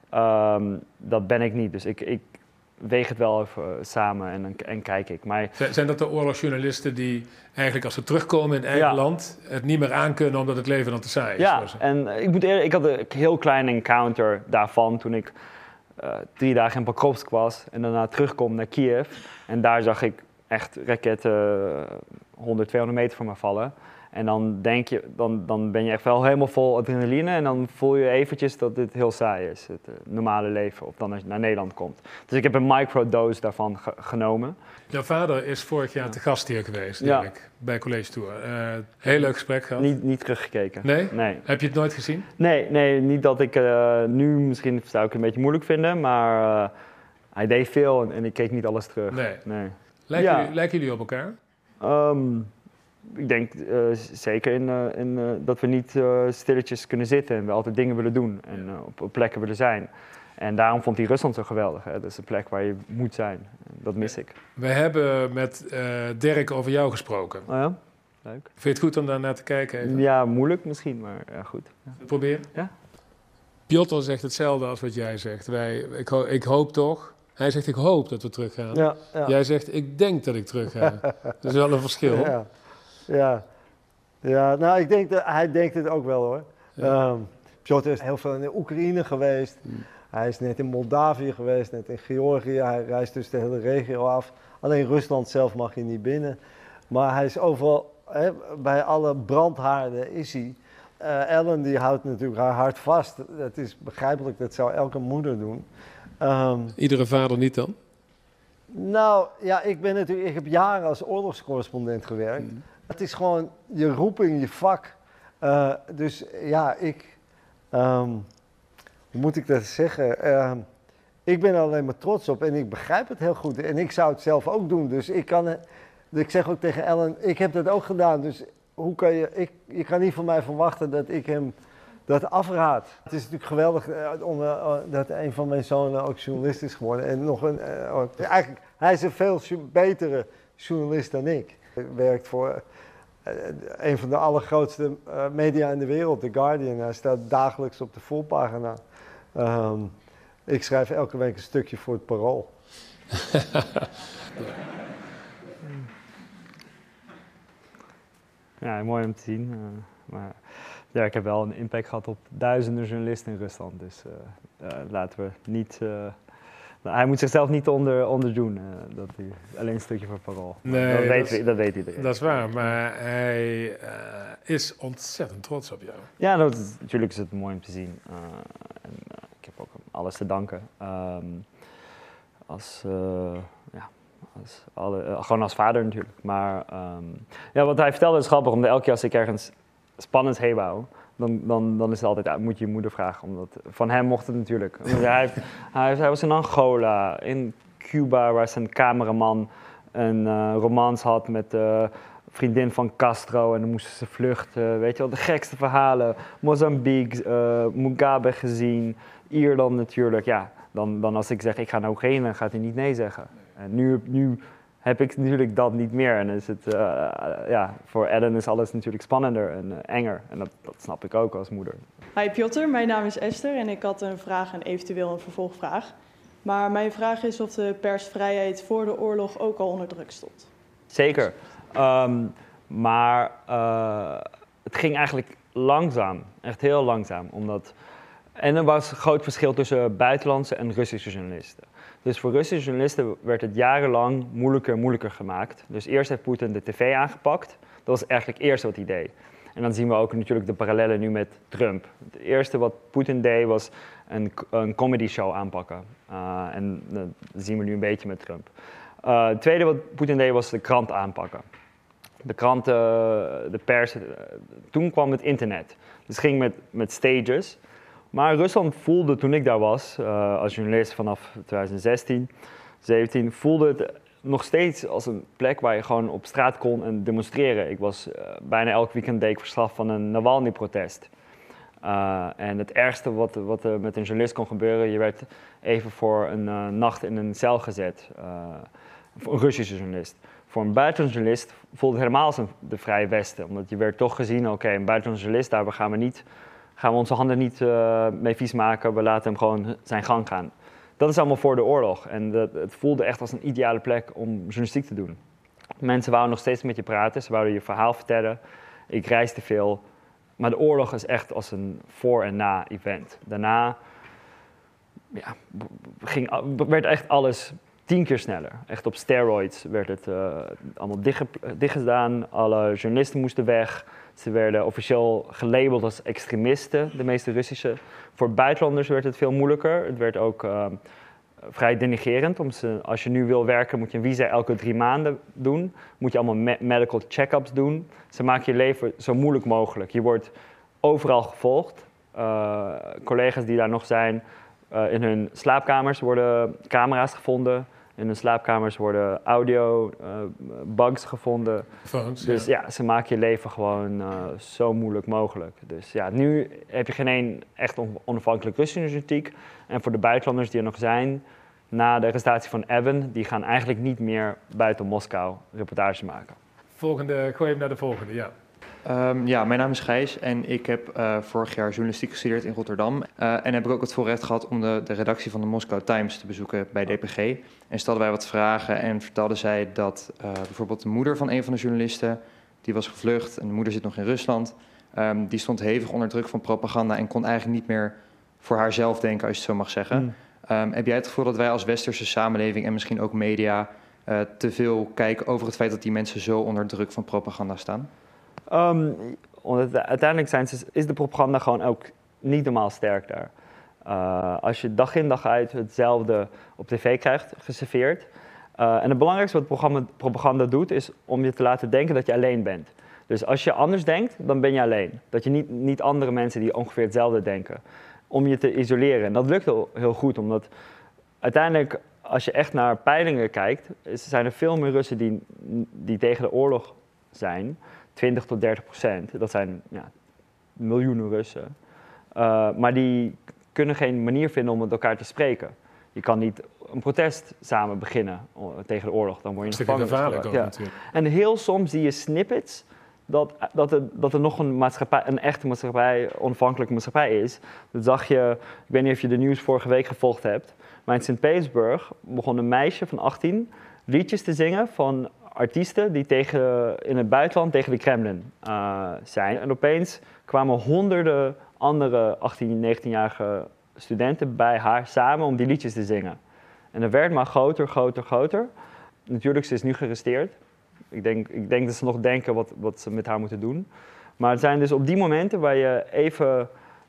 Dat ben ik niet, dus ik weeg het wel even samen en kijk ik. Maar, zijn dat de oorlogsjournalisten die eigenlijk als ze terugkomen in eigen land het niet meer aankunnen omdat het leven dan te saai is? Ja, en ik moet eerlijk, ik had een heel klein encounter daarvan toen ik 3 dagen in Pakrovsk was en daarna terugkom naar Kiev. En daar zag ik echt raketten 100, 200 meter van me vallen. En dan dan ben je echt wel helemaal vol adrenaline en dan voel je eventjes dat dit heel saai is, het normale leven, of dan als je naar Nederland komt. Dus ik heb een microdose daarvan genomen. Jouw vader is vorig jaar te gast hier geweest, Dirk, bij College Tour. Heel leuk gesprek gehad. Niet teruggekeken. Nee? Heb je het nooit gezien? Nee, niet dat ik nu, misschien zou ik het een beetje moeilijk vinden, maar hij deed veel en ik keek niet alles terug. Nee. Lijken jullie op elkaar? Ik denk zeker in dat we niet stilletjes kunnen zitten en we altijd dingen willen doen en op plekken willen zijn. En daarom vond hij Rusland zo geweldig. Hè? Dat is een plek waar je moet zijn. Dat mis ik. We hebben met Dirk over jou gesproken. Oh ja? Leuk. Vind je het goed om daar naar te kijken? Even? Ja, moeilijk misschien, maar ja, goed. Ja. Proberen? Ja. Piotr zegt hetzelfde als wat jij zegt. Ik hoop toch... Hij zegt, ik hoop dat we teruggaan. Ja. Jij zegt, ik denk dat ik terug ga. Dat is wel een verschil. Ja, nou, ik denk dat hij denkt het ook wel, hoor. Ja. Piotr is heel veel in de Oekraïne geweest. Hij is net in Moldavië geweest, net in Georgië. Hij reist dus de hele regio af. Alleen Rusland zelf mag je niet binnen. Maar hij is overal, bij alle brandhaarden is hij. Ellen die houdt natuurlijk haar hart vast. Dat is begrijpelijk, dat zou elke moeder doen. Iedere vader niet dan? Nou, ja, ik heb jaren als oorlogscorrespondent gewerkt. Het is gewoon je roeping, je vak. Dus ja, hoe moet ik dat zeggen? Ik ben er alleen maar trots op en ik begrijp het heel goed. En ik zou het zelf ook doen. Dus ik zeg ook tegen Ellen, ik heb dat ook gedaan. Dus hoe kan je kan niet van mij verwachten dat ik hem dat afraad. Het is natuurlijk geweldig dat een van mijn zonen ook journalist is geworden. En eigenlijk, hij is een veel betere journalist dan ik. Hij werkt voor een van de allergrootste media in de wereld, The Guardian. Hij staat dagelijks op de voorpagina. Ik schrijf elke week een stukje voor het Parool. Ja, mooi om te zien. Maar ja, ik heb wel een impact gehad op duizenden journalisten in Rusland. Dus laten we niet... hij moet zichzelf niet onderdoen. Dat hij alleen een stukje voor Parool. Nee, dat weet iedereen. Dat is waar, maar hij is ontzettend trots op jou. Ja, natuurlijk is het mooi om te zien. Ik heb ook alles te danken. Gewoon als vader natuurlijk. Maar wat hij vertelde is grappig, omdat elke keer als ik ergens spannends heen wou, dan is het altijd, moet je je moeder vragen. Omdat, van hem mocht het natuurlijk. Hij was in Angola, in Cuba, waar zijn cameraman een romance had met de vriendin van Castro en dan moesten ze vluchten. Weet je wel, de gekste verhalen. Mozambique, Mugabe gezien, Ierland natuurlijk. Ja, dan als ik zeg ik ga naar Oekraïne, dan gaat hij niet nee zeggen. En nu heb ik natuurlijk dat niet meer. En is het, voor Ellen is alles natuurlijk spannender en enger. En dat snap ik ook als moeder. Hi Piotr, mijn naam is Esther en ik had een vraag en eventueel een vervolgvraag. Maar mijn vraag is of de persvrijheid voor de oorlog ook al onder druk stond. Zeker. Maar het ging eigenlijk langzaam. Echt heel langzaam. En er was een groot verschil tussen buitenlandse en Russische journalisten. Dus voor Russische journalisten werd het jarenlang moeilijker gemaakt. Dus eerst heeft Poetin de tv aangepakt. Dat was eigenlijk het eerste wat hij deed. En dan zien we ook natuurlijk de parallellen nu met Trump. Het eerste wat Poetin deed was een comedy show aanpakken. En dat zien we nu een beetje met Trump. Het tweede wat Poetin deed was de krant aanpakken. De kranten, de pers. Toen kwam het internet. Dus het ging met stages. Maar Rusland voelde, toen ik daar was, als journalist vanaf 2016, 2017, voelde het nog steeds als een plek waar je gewoon op straat kon en demonstreren. Ik was bijna elk weekend deed ik verslag van een Navalny-protest. En het ergste wat er met een journalist kon gebeuren, je werd even voor een nacht in een cel gezet. Voor een Russische journalist. Voor een buitenlandse journalist voelde het helemaal als de Vrije Westen. Omdat je werd toch gezien, oké, een buitenlandse journalist, daar gaan we onze handen niet mee vies maken. We laten hem gewoon zijn gang gaan. Dat is allemaal voor de oorlog. En het voelde echt als een ideale plek om journalistiek te doen. Mensen wouden nog steeds met je praten. Ze wouden je verhaal vertellen. Ik reisde veel. Maar de oorlog is echt als een voor- en na-event. Daarna werd echt alles 10 keer sneller. Echt op steroids werd het allemaal dichtgedaan. Alle journalisten moesten weg. Ze werden officieel gelabeld als extremisten, de meeste Russische. Voor buitenlanders werd het veel moeilijker. Het werd ook vrij denigrerend. Als je nu wil werken, moet je een visa elke 3 maanden doen. Moet je allemaal medical check-ups doen. Ze maken je leven zo moeilijk mogelijk. Je wordt overal gevolgd. Collega's die daar nog zijn, in hun slaapkamers worden camera's gevonden. In hun slaapkamers worden bugs gevonden. Dus ja, ze maken je leven gewoon zo moeilijk mogelijk. Dus ja, nu heb je geen één echt onafhankelijk Russische journalistiek. En voor de buitenlanders die er nog zijn, na de arrestatie van Evan, die gaan eigenlijk niet meer buiten Moskou reportage maken. Gooi hem naar de volgende, ja. Mijn naam is Gijs en ik heb vorig jaar journalistiek gestudeerd in Rotterdam. En heb ik ook het voorrecht gehad om de redactie van de Moscow Times te bezoeken bij DPG. En stelden wij wat vragen en vertelde zij dat bijvoorbeeld de moeder van een van de journalisten, die was gevlucht en de moeder zit nog in Rusland, die stond hevig onder druk van propaganda en kon eigenlijk niet meer voor haarzelf denken, als je het zo mag zeggen. Heb jij het gevoel dat wij als westerse samenleving en misschien ook media te veel kijken over het feit dat die mensen zo onder druk van propaganda staan? Uiteindelijk is de propaganda gewoon ook niet normaal sterk daar. Als je dag in dag uit hetzelfde op tv krijgt, geserveerd. En het belangrijkste wat propaganda doet, is om je te laten denken dat je alleen bent. Dus als je anders denkt, dan ben je alleen. Dat je niet andere mensen die ongeveer hetzelfde denken. Om je te isoleren. En dat lukt heel goed, omdat uiteindelijk, als je echt naar peilingen kijkt, zijn er veel meer Russen die tegen de oorlog zijn. 20-30%. Dat zijn miljoenen Russen. Maar die kunnen geen manier vinden om met elkaar te spreken. Je kan niet een protest samen beginnen tegen de oorlog. Dan word je gevangen. Gevaarlijk ook natuurlijk. En heel soms zie je snippets dat er nog een echte maatschappij, onafhankelijke maatschappij is. Dat zag je, ik weet niet of je de nieuws vorige week gevolgd hebt, maar in Sint-Petersburg begon een meisje van 18 liedjes te zingen van artiesten die in het buitenland tegen de Kremlin zijn. En opeens kwamen honderden andere 18, 19-jarige studenten bij haar samen om die liedjes te zingen. En dat werd maar groter. Natuurlijk, ze is nu gearresteerd. Ik denk dat ze nog denken wat ze met haar moeten doen. Maar het zijn dus op die momenten waar je even...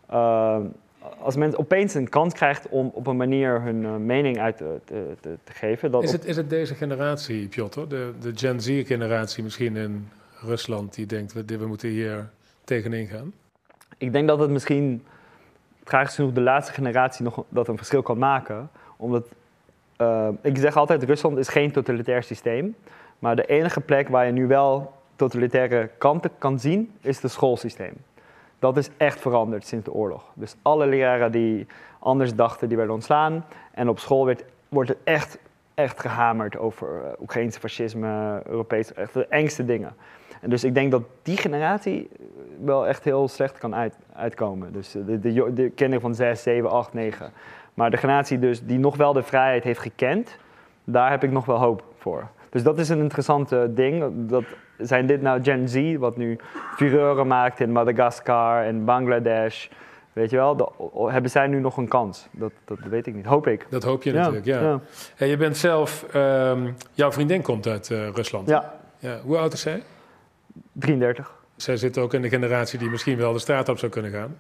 als mensen opeens een kans krijgt om op een manier hun mening uit te geven... Is het deze generatie, Piotr, de Gen Z-generatie misschien in Rusland... die denkt, we moeten hier tegenin gaan? Ik denk dat het misschien, tragisch genoeg, de laatste generatie nog dat een verschil kan maken. Omdat, ik zeg altijd, Rusland is geen totalitair systeem. Maar de enige plek waar je nu wel totalitaire kanten kan zien, is het schoolsysteem. Dat is echt veranderd sinds de oorlog. Dus alle leraren die anders dachten, die werden ontslaan. En op school wordt het echt gehamerd over Oekraïnse fascisme, Europees, echt de engste dingen. En dus ik denk dat die generatie wel echt heel slecht kan uitkomen. Dus de kinderen van 6, 7, 8, 9. Maar de generatie dus die nog wel de vrijheid heeft gekend, daar heb ik nog wel hoop voor. Dus dat is een interessante ding. Zijn dit nou Gen Z, wat nu fureuren maakt in Madagaskar en Bangladesh? Weet je wel, hebben zij nu nog een kans? Dat weet ik niet. Hoop ik. Dat hoop je natuurlijk, ja. En je bent zelf... jouw vriendin komt uit Rusland. Ja. Hoe oud is zij? 33. Zij zit ook in de generatie die misschien wel de straat op zou kunnen gaan.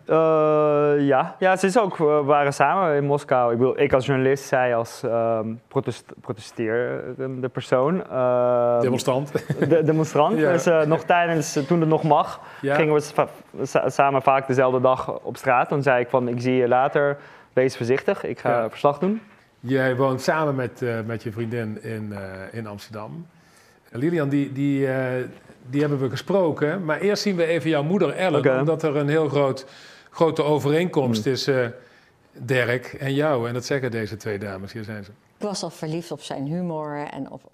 Ja, ze is ook, we waren samen in Moskou. Ik als journalist, zij als protesterende persoon. Demonstrant. Demonstrant. Ja. Dus nog toen het nog mag, gingen we samen vaak dezelfde dag op straat. Dan zei ik van, ik zie je later, wees voorzichtig, ik ga verslag doen. Jij woont samen met je vriendin in Amsterdam. Lilian, die hebben we gesproken. Maar eerst zien we even jouw moeder Ellen. Omdat er een heel grote overeenkomst is Derek en jou. En dat zeggen deze twee dames. Hier zijn ze. Ik was al verliefd op zijn humor en op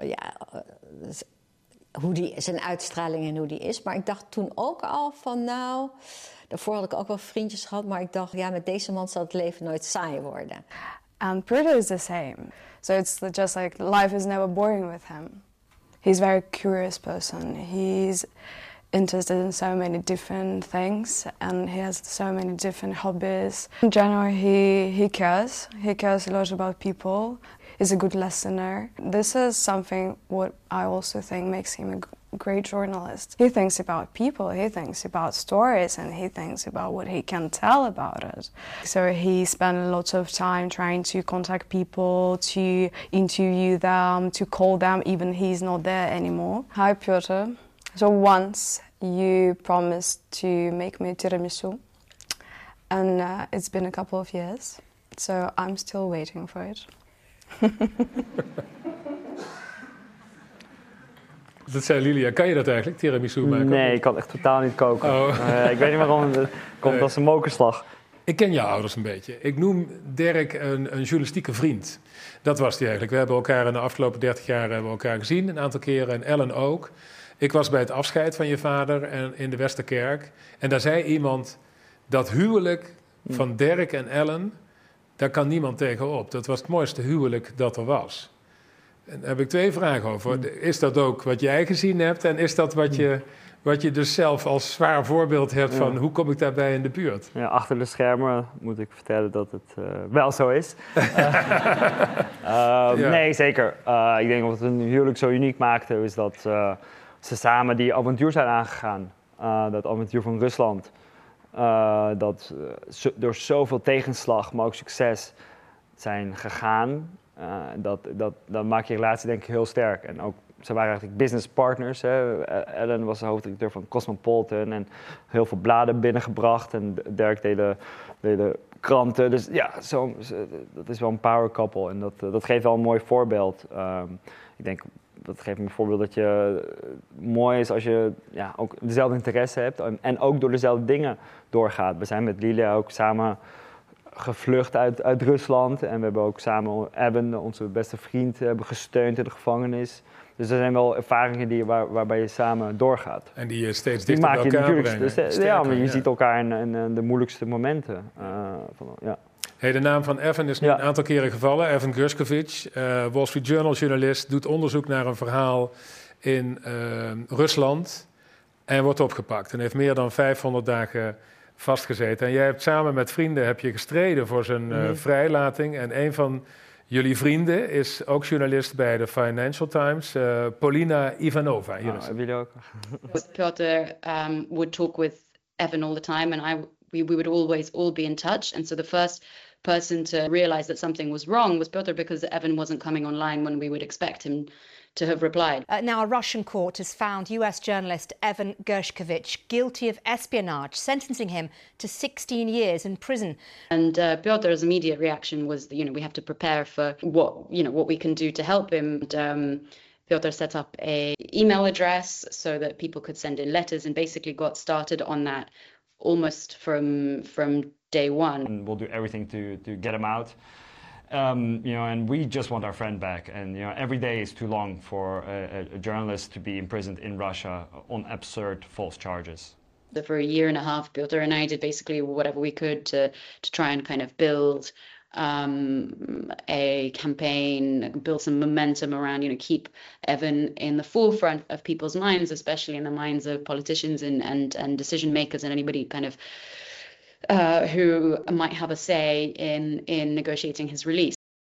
zijn uitstraling en hoe die is. Maar ik dacht toen ook al van daarvoor had ik ook wel vriendjes gehad. Maar ik dacht, met deze man zal het leven nooit saai worden. And Peter is the same. So it's just like life is never boring with him. He's a very curious person. He's interested in so many different things and he has so many different hobbies. In general, he cares. He cares a lot about people. He's a good listener. This is something what I also think makes him a great journalist. He thinks about people, he thinks about stories, and he thinks about what he can tell about it. So he spent a lot of time trying to contact people, to interview them, to call them, even he's not there anymore. Hi, Piotr. So once you promised to make me tiramisu, and it's been a couple of years, so I'm still waiting for it. Dat zei Lilia. Kan je dat eigenlijk, tiramisu maken? Nee, ik kan echt totaal niet koken. Ik weet niet waarom, het komt als een mokerslag. Ik ken jouw ouders een beetje. Ik noem Derek een journalistieke vriend. Dat was hij eigenlijk. We hebben elkaar in de afgelopen 30 jaar gezien, een aantal keren. En Ellen ook. Ik was bij het afscheid van je vader in de Westerkerk. En daar zei iemand, dat huwelijk van Derek en Ellen, daar kan niemand tegenop. Dat was het mooiste huwelijk dat er was. En daar heb ik 2 vragen over. Is dat ook wat jij gezien hebt? En is dat wat je dus zelf als zwaar voorbeeld hebt van hoe kom ik daarbij in de buurt? Ja, achter de schermen moet ik vertellen dat het wel zo is. Nee, zeker. Ik denk wat een huwelijk zo uniek maakte is dat ze samen die avontuur zijn aangegaan. Dat avontuur van Rusland. Dat door zoveel tegenslag, maar ook succes zijn gegaan. Dat maakt je relatie denk ik heel sterk. En ook, ze waren eigenlijk business partners. Hè. Ellen was de hoofdredacteur van Cosmopolitan en heel veel bladen binnengebracht. En Dirk deed kranten. Dus ja, dat is wel een power couple. En dat geeft wel een mooi voorbeeld. Ik denk, dat geeft me een voorbeeld dat je mooi is als je ook dezelfde interesse hebt. En ook door dezelfde dingen doorgaat. We zijn met Lilia ook samen gevlucht uit Rusland. En we hebben ook samen Eben, onze beste vriend, hebben gesteund in de gevangenis. Dus er zijn wel ervaringen waarbij je samen doorgaat. En die je steeds dichter bij elkaar brengt. Maar je ziet elkaar in de moeilijkste momenten. De naam van Evan is nu een aantal keren gevallen. Evan Gershkovich, Wall Street Journal journalist, doet onderzoek naar een verhaal in Rusland en wordt opgepakt. En heeft meer dan 500 dagen vastgezeten. En jij hebt samen met vrienden gestreden voor zijn vrijlating. En een van jullie vrienden is ook journalist bij de Financial Times, Polina Ivanova. Jullie ook. Piotr would talk with Evan all the time, and we would always all be in touch. And so the first person to realize that something was wrong was Piotr, because Evan wasn't coming online when we would expect him to have replied. Now a Russian court has found US journalist Evan Gershkovich guilty of espionage, sentencing him to 16 years in prison. And Piotr's immediate reaction was, we have to prepare for what we can do to help him. And, Piotr set up a email address so that people could send in letters, and basically got started on that almost from day one. And we'll do everything to get him out. And we just want our friend back. And every day is too long for a journalist to be imprisoned in Russia on absurd false charges. So for a year and a half, Piotr and I did basically whatever we could to try and kind of build a campaign, build some momentum around, keep Evan in the forefront of people's minds, especially in the minds of politicians and decision makers and anybody kind of who might have a say in negotiating his release.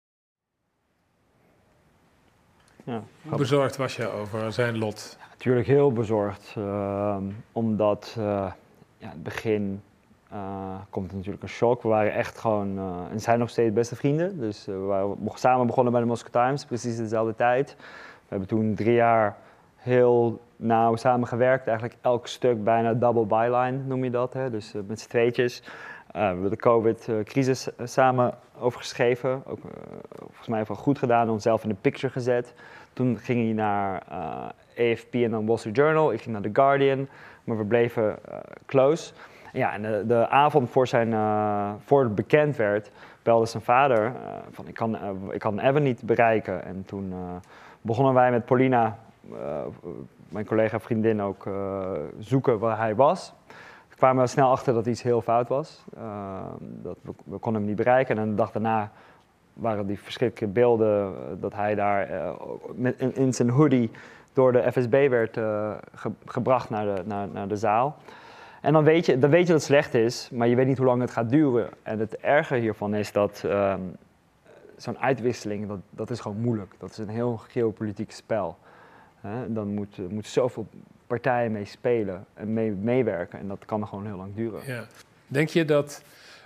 Ja, hoe bezorgd was je over zijn lot? Ja, natuurlijk heel bezorgd, omdat in het begin komt er natuurlijk een shock. We waren echt gewoon, en zijn nog steeds beste vrienden. Dus we waren samen begonnen bij de Moscow Times, precies dezelfde tijd. We hebben toen 3 jaar heel nauw samengewerkt. Eigenlijk elk stuk bijna double byline noem je dat. Hè? Dus met z'n tweetjes. We hebben de COVID-crisis samen over geschreven. Ook volgens mij wel goed gedaan, onszelf in de picture gezet. Toen ging hij naar AFP en dan Wall Street Journal. Ik ging naar The Guardian. Maar we bleven close. Ja, en de avond voor het bekend werd, belde zijn vader van ik kan Evan niet bereiken. En toen begonnen wij met Polina, mijn collega vriendin ook, zoeken waar hij was. We kwamen snel achter dat iets heel fout was. Dat we konden hem niet bereiken. En de dag daarna waren die verschrikkelijke beelden dat hij daar in zijn hoodie door de FSB werd gebracht naar de zaal. En dan weet je dat het slecht is, maar je weet niet hoe lang het gaat duren. En het erge hiervan is dat zo'n uitwisseling, dat is gewoon moeilijk. Dat is een heel geopolitiek spel. Dan moet zoveel partijen mee spelen en meewerken. En dat kan er gewoon heel lang duren. Ja. Denk je dat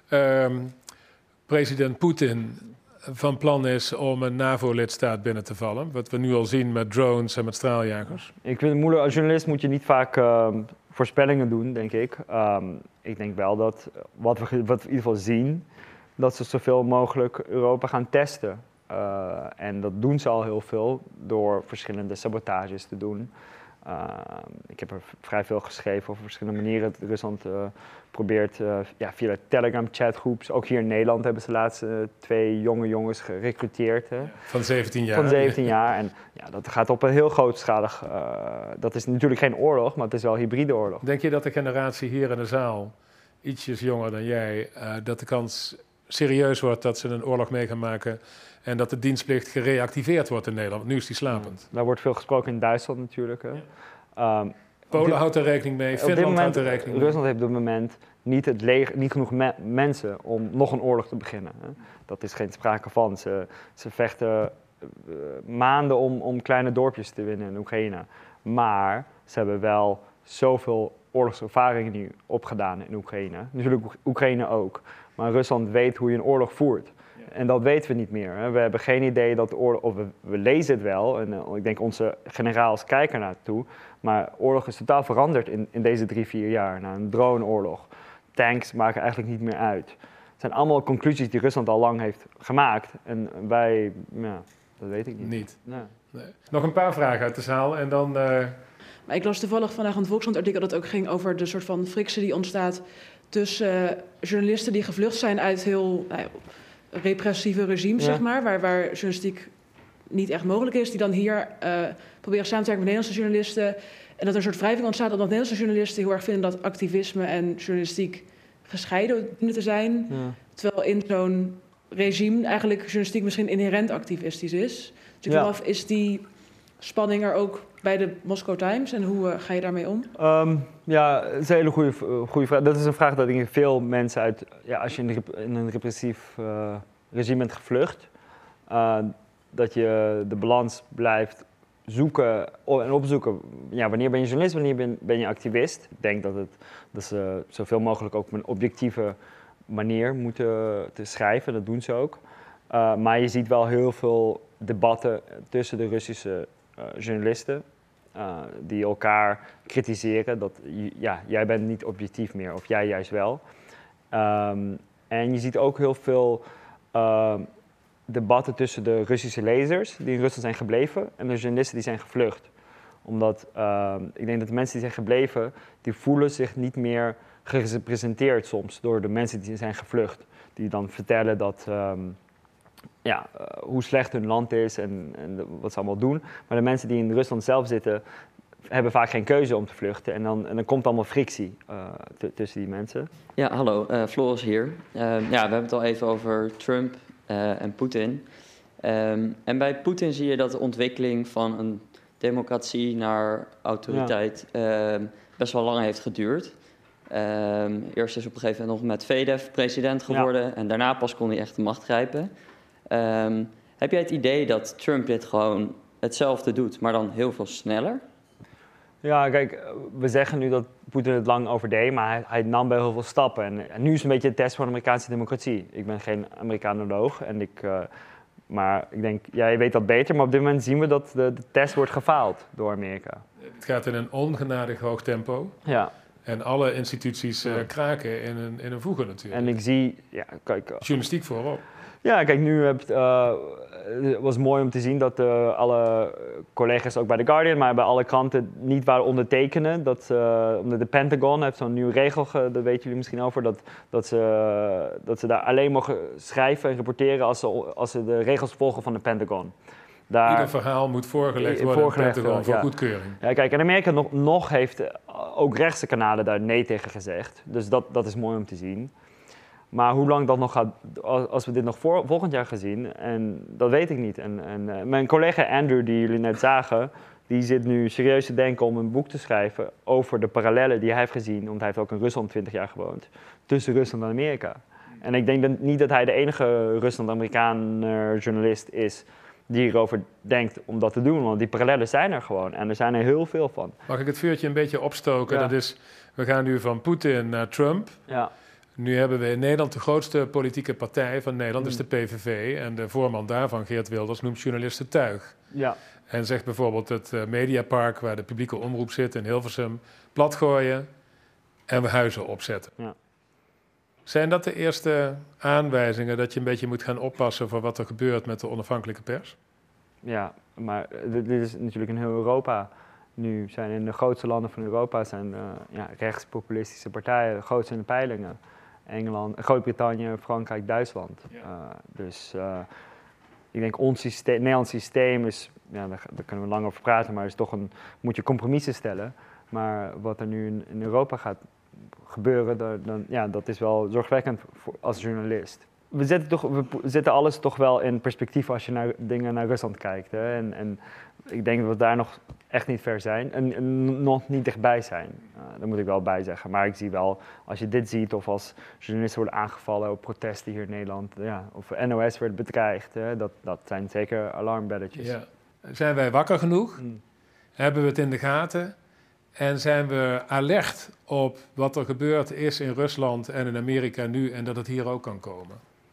president Poetin van plan is om een NAVO-lidstaat binnen te vallen? Wat we nu al zien met drones en met straaljagers. Ik vind het moeilijk. Als journalist moet je niet vaak voorspellingen doen, denk ik. Ik denk wel dat wat we in ieder geval zien, dat ze zoveel mogelijk Europa gaan testen. En dat doen ze al heel veel door verschillende sabotages te doen. Ik heb er vrij veel geschreven over verschillende manieren. Rusland probeert via de Telegram-chatgroeps. Ook hier in Nederland hebben ze laatst 2 jonge jongens gerecruiteerd. Van 17 jaar. Van 17 jaar. En ja, dat gaat op een heel grootschalig. Dat is natuurlijk geen oorlog, maar het is wel een hybride oorlog. Denk je dat de generatie hier in de zaal, ietsjes jonger dan jij, dat de kans serieus wordt dat ze een oorlog mee gaan maken en dat de dienstplicht gereactiveerd wordt in Nederland? Want nu is die slapend. Daar wordt veel gesproken in Duitsland natuurlijk. Hè. Polen houdt er rekening mee, Finland houdt er rekening mee. Rusland heeft op dit moment niet genoeg mensen om nog een oorlog te beginnen. Hè. Dat is geen sprake van. Ze vechten maanden om kleine dorpjes te winnen in Oekraïne. Maar ze hebben wel zoveel oorlogservaring nu opgedaan in Oekraïne. Natuurlijk Oekraïne ook. Maar Rusland weet hoe je een oorlog voert. En dat weten we niet meer. Hè. We hebben geen idee dat de oorlog... Of we lezen het wel. En ik denk onze generaals kijken naartoe. Maar oorlog is totaal veranderd in deze 3-4 jaar. Nou, een droneoorlog. Tanks maken eigenlijk niet meer uit. Het zijn allemaal conclusies die Rusland al lang heeft gemaakt. En wij... Ja, dat weet ik niet. Nee. Nog een paar vragen uit de zaal en dan... Maar ik las toevallig vandaag een Volkskrant-artikel dat ook ging over de soort van frictie die ontstaat tussen journalisten die gevlucht zijn uit heel repressieve regimes, zeg maar, waar journalistiek niet echt mogelijk is. Die dan hier proberen samen te werken met Nederlandse journalisten. En dat er een soort wrijving ontstaat omdat Nederlandse journalisten heel erg vinden dat activisme en journalistiek gescheiden dienen te zijn. Ja. Terwijl in zo'n regime eigenlijk journalistiek misschien inherent activistisch is. Dus ik vroeg af, is die spanning er ook bij de Moscow Times en hoe ga je daarmee om? Ja, dat is een hele goede vraag. Dat is een vraag dat ik veel mensen uit... Ja, als je in een repressief regime bent gevlucht, dat je de balans blijft zoeken en opzoeken. Ja, wanneer ben je journalist, wanneer ben je activist? Ik denk dat ze zoveel mogelijk ook op een objectieve manier moeten te schrijven. Dat doen ze ook. Maar je ziet wel heel veel debatten tussen de Russische journalisten die elkaar kritiseren. Dat jij bent niet objectief meer, of jij juist wel. En je ziet ook heel veel debatten tussen de Russische lezers die in Rusland zijn gebleven en de journalisten die zijn gevlucht. Omdat ik denk dat de mensen die zijn gebleven, die voelen zich niet meer gerepresenteerd soms door de mensen die zijn gevlucht. Die dan vertellen dat hoe slecht hun land is en wat ze allemaal doen. Maar de mensen die in Rusland zelf zitten, hebben vaak geen keuze om te vluchten. En dan komt allemaal frictie tussen die mensen. Ja, hallo. Floris hier. We hebben het al even over Trump en Poetin. En bij Poetin zie je dat de ontwikkeling van een democratie naar autoriteit best wel lang heeft geduurd. Eerst is op een gegeven moment nog Medvedev president geworden en daarna pas kon hij echt de macht grijpen. Heb jij het idee dat Trump dit gewoon hetzelfde doet, maar dan heel veel sneller? Ja, kijk, we zeggen nu dat Poetin het lang overdeed, maar hij nam bij heel veel stappen. En nu is het een beetje een test van de Amerikaanse democratie. Ik ben geen Amerikanoloog, maar ik denk, jij weet dat beter. Maar op dit moment zien we dat de test wordt gefaald door Amerika. Het gaat in een ongenadig hoog tempo. Ja. En alle instituties kraken in een voegen natuurlijk. En ik zie, journalistiek voorop. Ja, kijk, nu het was mooi om te zien dat alle collega's ook bij The Guardian, maar bij alle kranten niet waren ondertekenen. Omdat de Pentagon heeft zo'n nieuwe regel, dat weten jullie misschien over, dat ze daar alleen mogen schrijven en rapporteren als ze de regels volgen van de Pentagon. Ieder verhaal moet voorgelegd worden aan de Pentagon voor goedkeuring. Ja, kijk, en Amerika nog heeft ook rechtse kanalen daar nee tegen gezegd. Dus dat is mooi om te zien. Maar hoe lang dat nog gaat, als we dit nog volgend jaar gaan zien, en dat weet ik niet. En mijn collega Andrew, die jullie net zagen, die zit nu serieus te denken om een boek te schrijven over de parallellen die hij heeft gezien, want hij heeft ook in Rusland 20 jaar gewoond, tussen Rusland en Amerika. En ik denk niet dat hij de enige Rusland-Amerikaan journalist is die hierover denkt om dat te doen, want die parallellen zijn er gewoon en er zijn er heel veel van. Mag ik het vuurtje een beetje opstoken? Ja. Dat is, we gaan nu van Poetin naar Trump. Ja. Nu hebben we in Nederland de grootste politieke partij van Nederland, is de PVV. En de voorman daarvan, Geert Wilders, noemt journalisten tuig. Ja. En zegt bijvoorbeeld het Mediapark, waar de publieke omroep zit in Hilversum, platgooien en we huizen opzetten. Ja. Zijn dat de eerste aanwijzingen dat je een beetje moet gaan oppassen voor wat er gebeurt met de onafhankelijke pers? Ja, maar dit is natuurlijk in heel Europa. Nu zijn in de grootste landen van Europa zijn rechtspopulistische partijen de grootste in de peilingen. Engeland, Groot-Brittannië, Frankrijk, Duitsland. Ja. Ik denk ons Nederlands systeem is, daar kunnen we lang over praten, maar is toch moet je compromissen stellen. Maar wat er nu in Europa gaat gebeuren, dat is wel zorgwekkend als journalist. We zetten alles toch wel in perspectief als je dingen naar Rusland kijkt. Hè? En ik denk dat we daar nog echt niet ver zijn en nog niet dichtbij zijn. Daar moet ik wel bij zeggen. Maar ik zie wel, als je dit ziet of als journalisten worden aangevallen op protesten hier in Nederland, of NOS werd bedreigd, dat zijn zeker alarmbelletjes. Ja. Zijn wij wakker genoeg? Hebben we het in de gaten? En zijn we alert op wat er gebeurd is in Rusland en in Amerika nu en dat het hier ook kan komen?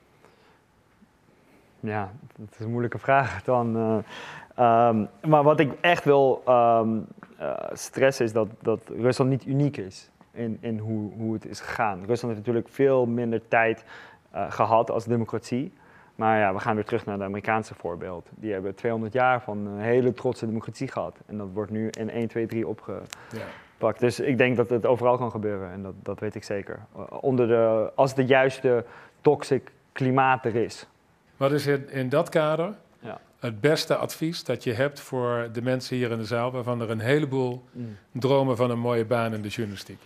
Ja, dat is een moeilijke vraag dan. Maar wat ik echt wil stressen is dat Rusland niet uniek is in hoe het is gegaan. Rusland heeft natuurlijk veel minder tijd gehad als democratie. Maar we gaan weer terug naar het Amerikaanse voorbeeld. Die hebben 200 jaar van een hele trotse democratie gehad. En dat wordt nu in 1, 2, 3 opgepakt. Dus ik denk dat het overal kan gebeuren. En dat weet ik zeker. Als de juiste toxic klimaat er is. Wat is in dat kader het beste advies dat je hebt voor de mensen hier in de zaal, waarvan er een heleboel dromen van een mooie baan in de journalistiek?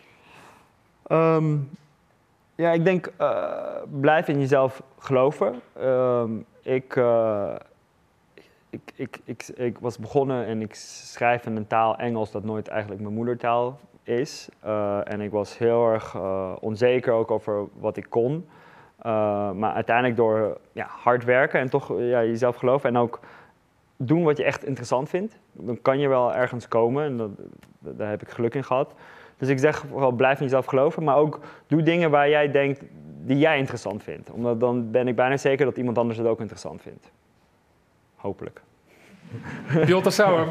Ja, ik denk, blijf in jezelf geloven. Ik was begonnen en ik schrijf in een taal Engels dat nooit eigenlijk mijn moedertaal is. En ik was heel erg onzeker ook over wat ik kon. Maar uiteindelijk door hard werken en toch jezelf geloven en ook doen wat je echt interessant vindt, dan kan je wel ergens komen en daar heb ik geluk in gehad. Dus ik zeg vooral blijf in jezelf geloven, maar ook doe dingen waar jij denkt die jij interessant vindt. Omdat dan ben ik bijna zeker dat iemand anders het ook interessant vindt. Hopelijk. Piotr Sauer.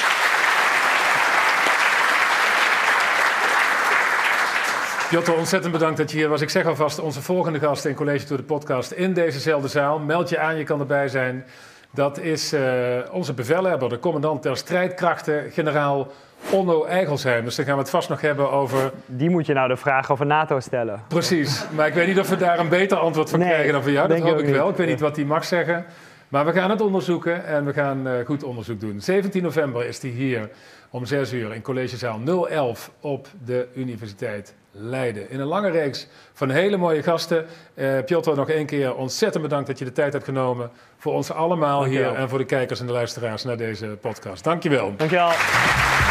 Piotr, ontzettend bedankt dat je hier was. Ik zeg alvast, onze volgende gast in College Tour de podcast in dezezelfde zaal. Meld je aan, je kan erbij zijn. Dat is onze bevelhebber, de commandant der strijdkrachten, generaal Onno Eigelsheim. Dus dan gaan we het vast nog hebben over... Die moet je nou de vraag over NATO stellen. Precies, maar ik weet niet of we daar een beter antwoord van krijgen dan van jou. Dat hoop ik wel. Ik weet niet wat hij mag zeggen. Maar we gaan het onderzoeken en we gaan goed onderzoek doen. 17 november is hij hier om 6 uur in collegezaal 011 op de Universiteit Leiden. In een lange reeks van hele mooie gasten. Piotr, nog één keer ontzettend bedankt dat je de tijd hebt genomen voor ons allemaal hier en voor de kijkers en de luisteraars naar deze podcast. Dankjewel. Dankjewel.